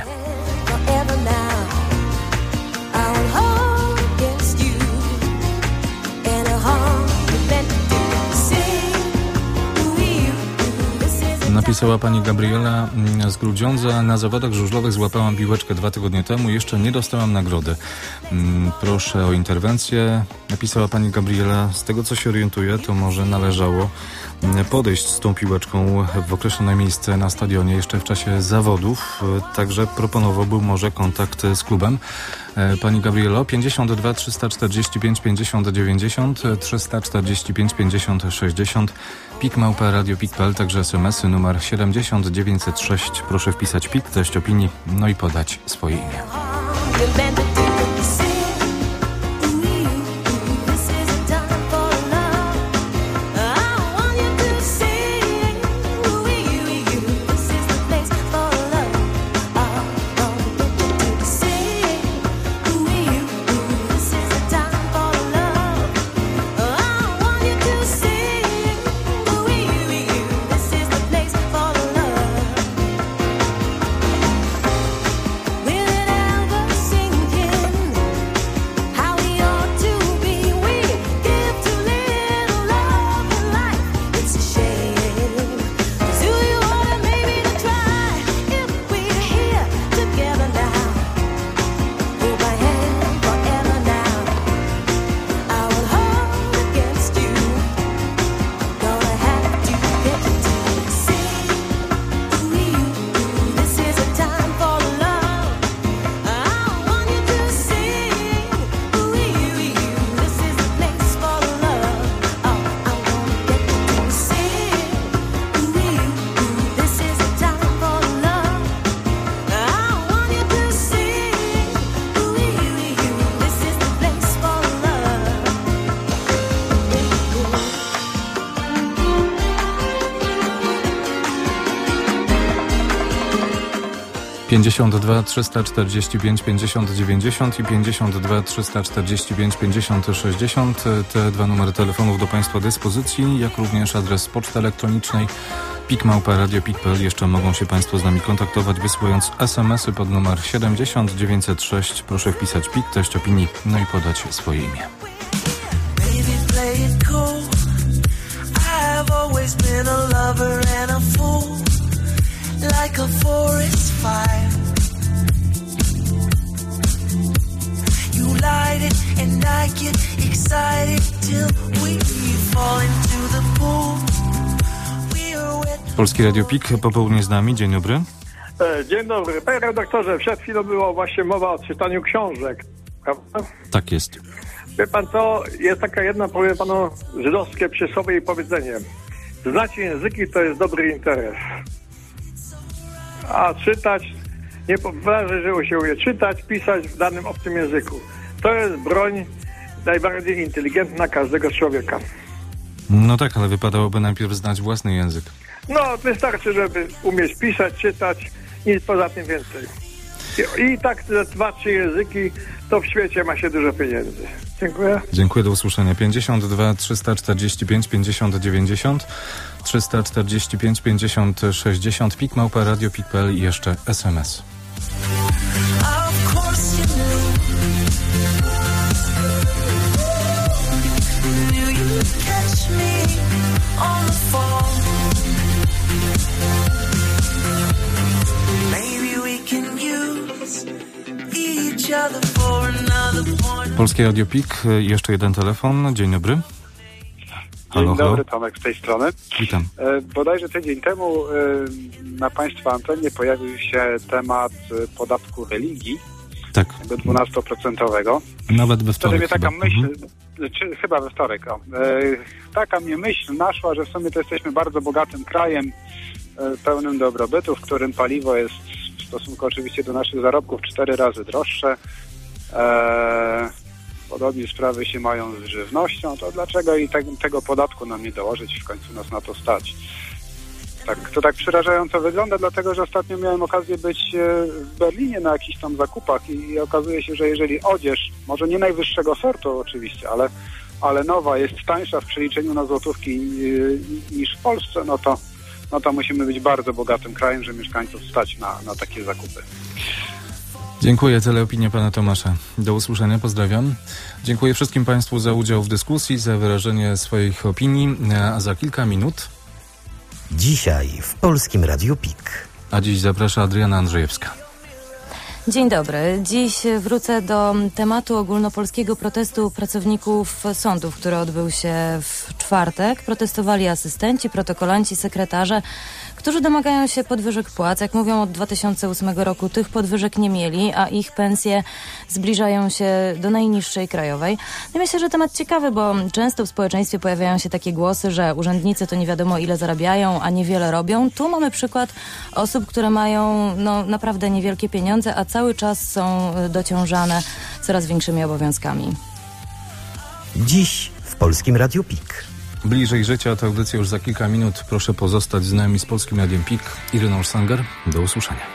[SPEAKER 17] Napisała pani Gabriela z Grudziądza. Na zawodach żużlowych złapałam piłeczkę dwa tygodnie temu. Jeszcze nie dostałam nagrody. Proszę o interwencję. Napisała pani Gabriela. Z tego, co się orientuję, to może należało podejść z tą piłeczką w określone miejsce na stadionie jeszcze w czasie zawodów. Także proponowałbym może kontakt z klubem. Pani Gabrielo, pięćdziesiąt dwa trzysta czterdzieści pięć pięćdziesiąt dziewięćdziesiąt, trzysta czterdzieści pięć pięćdziesiąt sześćdziesiąt, pik małpa radio pik kropka p l, także es em esy numer siedemdziesiąt dziewięćset sześć. Proszę wpisać P I K, treść opinii, no i podać swoje imię. pięćdziesiąt dwa trzysta czterdzieści pięć pięćdziesiąt dziewięćdziesiąt i pięćdziesiąt dwa trzysta czterdzieści pięć pięćdziesiąt sześćdziesiąt. Te dwa numery telefonów do Państwa dyspozycji, jak również adres poczty elektronicznej pik małpa radio pik kropka p l. Jeszcze mogą się Państwo z nami kontaktować, wysyłając es em esy pod numer siedemdziesiąt dziewięćset sześć. Proszę wpisać P I K, treść opinii, no i podać swoje imię.
[SPEAKER 16] Like a forest fire, you light it and I get excited till we fall into the pool.
[SPEAKER 17] Polskie Radio P I K, popołudnie z nami. Dzień dobry.
[SPEAKER 18] Dzień dobry. Panie redaktorze, przed chwilą była właśnie mowa o czytaniu książek, prawda?
[SPEAKER 17] Tak jest.
[SPEAKER 18] Wie pan co, jest taka jedna, powiem panu, żydowskie przysłowie i powiedzenie. Znać języki to jest dobry interes. A czytać, nie należy się je czytać, pisać w danym obcym języku. To jest broń najbardziej inteligentna każdego człowieka.
[SPEAKER 17] No tak, ale wypadałoby najpierw znać własny język.
[SPEAKER 18] No, wystarczy, żeby umieć pisać, czytać, nic poza tym więcej. I, i tak te dwa, trzy języki, to w świecie ma się dużo pieniędzy. Dziękuję.
[SPEAKER 17] Dziękuję, do usłyszenia. pięćdziesiąt dwa trzysta czterdzieści pięć pięćdziesiąt dziewięćdziesiąt, trzysta czterdzieści pięć pięćdziesiąt sześćdziesiąt, pik małpa radio pik kropka p l i jeszcze es em es.
[SPEAKER 16] catch me on the phone. Maybe we can use each other for another point.
[SPEAKER 17] Polskie Radio P I K, jeszcze jeden telefon. Dzień dobry. Halo,
[SPEAKER 13] Dzień dobry,
[SPEAKER 17] halo.
[SPEAKER 13] Tomek z tej strony.
[SPEAKER 17] Witam.
[SPEAKER 13] E, bodajże tydzień temu e, na Państwa antenie pojawił się temat e, podatku religii.
[SPEAKER 17] Tak.
[SPEAKER 13] Tego dwunastoprocentowego.
[SPEAKER 17] Nawet we
[SPEAKER 13] Wtedy
[SPEAKER 17] wtorek
[SPEAKER 13] mnie taka
[SPEAKER 17] chyba.
[SPEAKER 13] myśl,
[SPEAKER 17] Mhm.
[SPEAKER 13] czy, chyba we wtorek, o, e, taka mnie myśl naszła, że w sumie to jesteśmy bardzo bogatym krajem, e, pełnym dobrobytu, w którym paliwo jest w stosunku oczywiście do naszych zarobków cztery razy droższe. E, Podobnie sprawy się mają z żywnością, to dlaczego i te, tego podatku nam nie dołożyć, w końcu nas na to stać. Tak, to tak przerażająco wygląda, dlatego że ostatnio miałem okazję być w Berlinie na jakichś tam zakupach i, i okazuje się, że jeżeli odzież, może nie najwyższego sortu oczywiście, ale, ale nowa jest tańsza w przeliczeniu na złotówki niż w Polsce, no to, no to musimy być bardzo bogatym krajem, że mieszkańców stać na, na takie zakupy.
[SPEAKER 17] Dziękuję, tyle opinia pana Tomasza. Do usłyszenia, pozdrawiam. Dziękuję wszystkim państwu za udział w dyskusji, za wyrażenie swoich opinii, a za kilka minut...
[SPEAKER 4] Dzisiaj w Polskim Radiu P I K.
[SPEAKER 17] A dziś zaprasza Adriana Andrzejewska.
[SPEAKER 19] Dzień dobry. Dziś wrócę do tematu ogólnopolskiego protestu pracowników sądów, który odbył się w czwartek. Protestowali asystenci, protokolanci, sekretarze, którzy domagają się podwyżek płac. Jak mówią, od dwa tysiące ósmego roku tych podwyżek nie mieli, a ich pensje zbliżają się do najniższej krajowej. I myślę, że temat ciekawy, bo często w społeczeństwie pojawiają się takie głosy, że urzędnicy to nie wiadomo ile zarabiają, a niewiele robią. Tu mamy przykład osób, które mają no, naprawdę niewielkie pieniądze, a cały czas są dociążane coraz większymi obowiązkami.
[SPEAKER 4] Dziś w Polskim Radiu P I K.
[SPEAKER 17] Bliżej życia, to audycja już za kilka minut. Proszę pozostać z nami z Polskim Radiem P I K. Irena Sanger, do usłyszenia.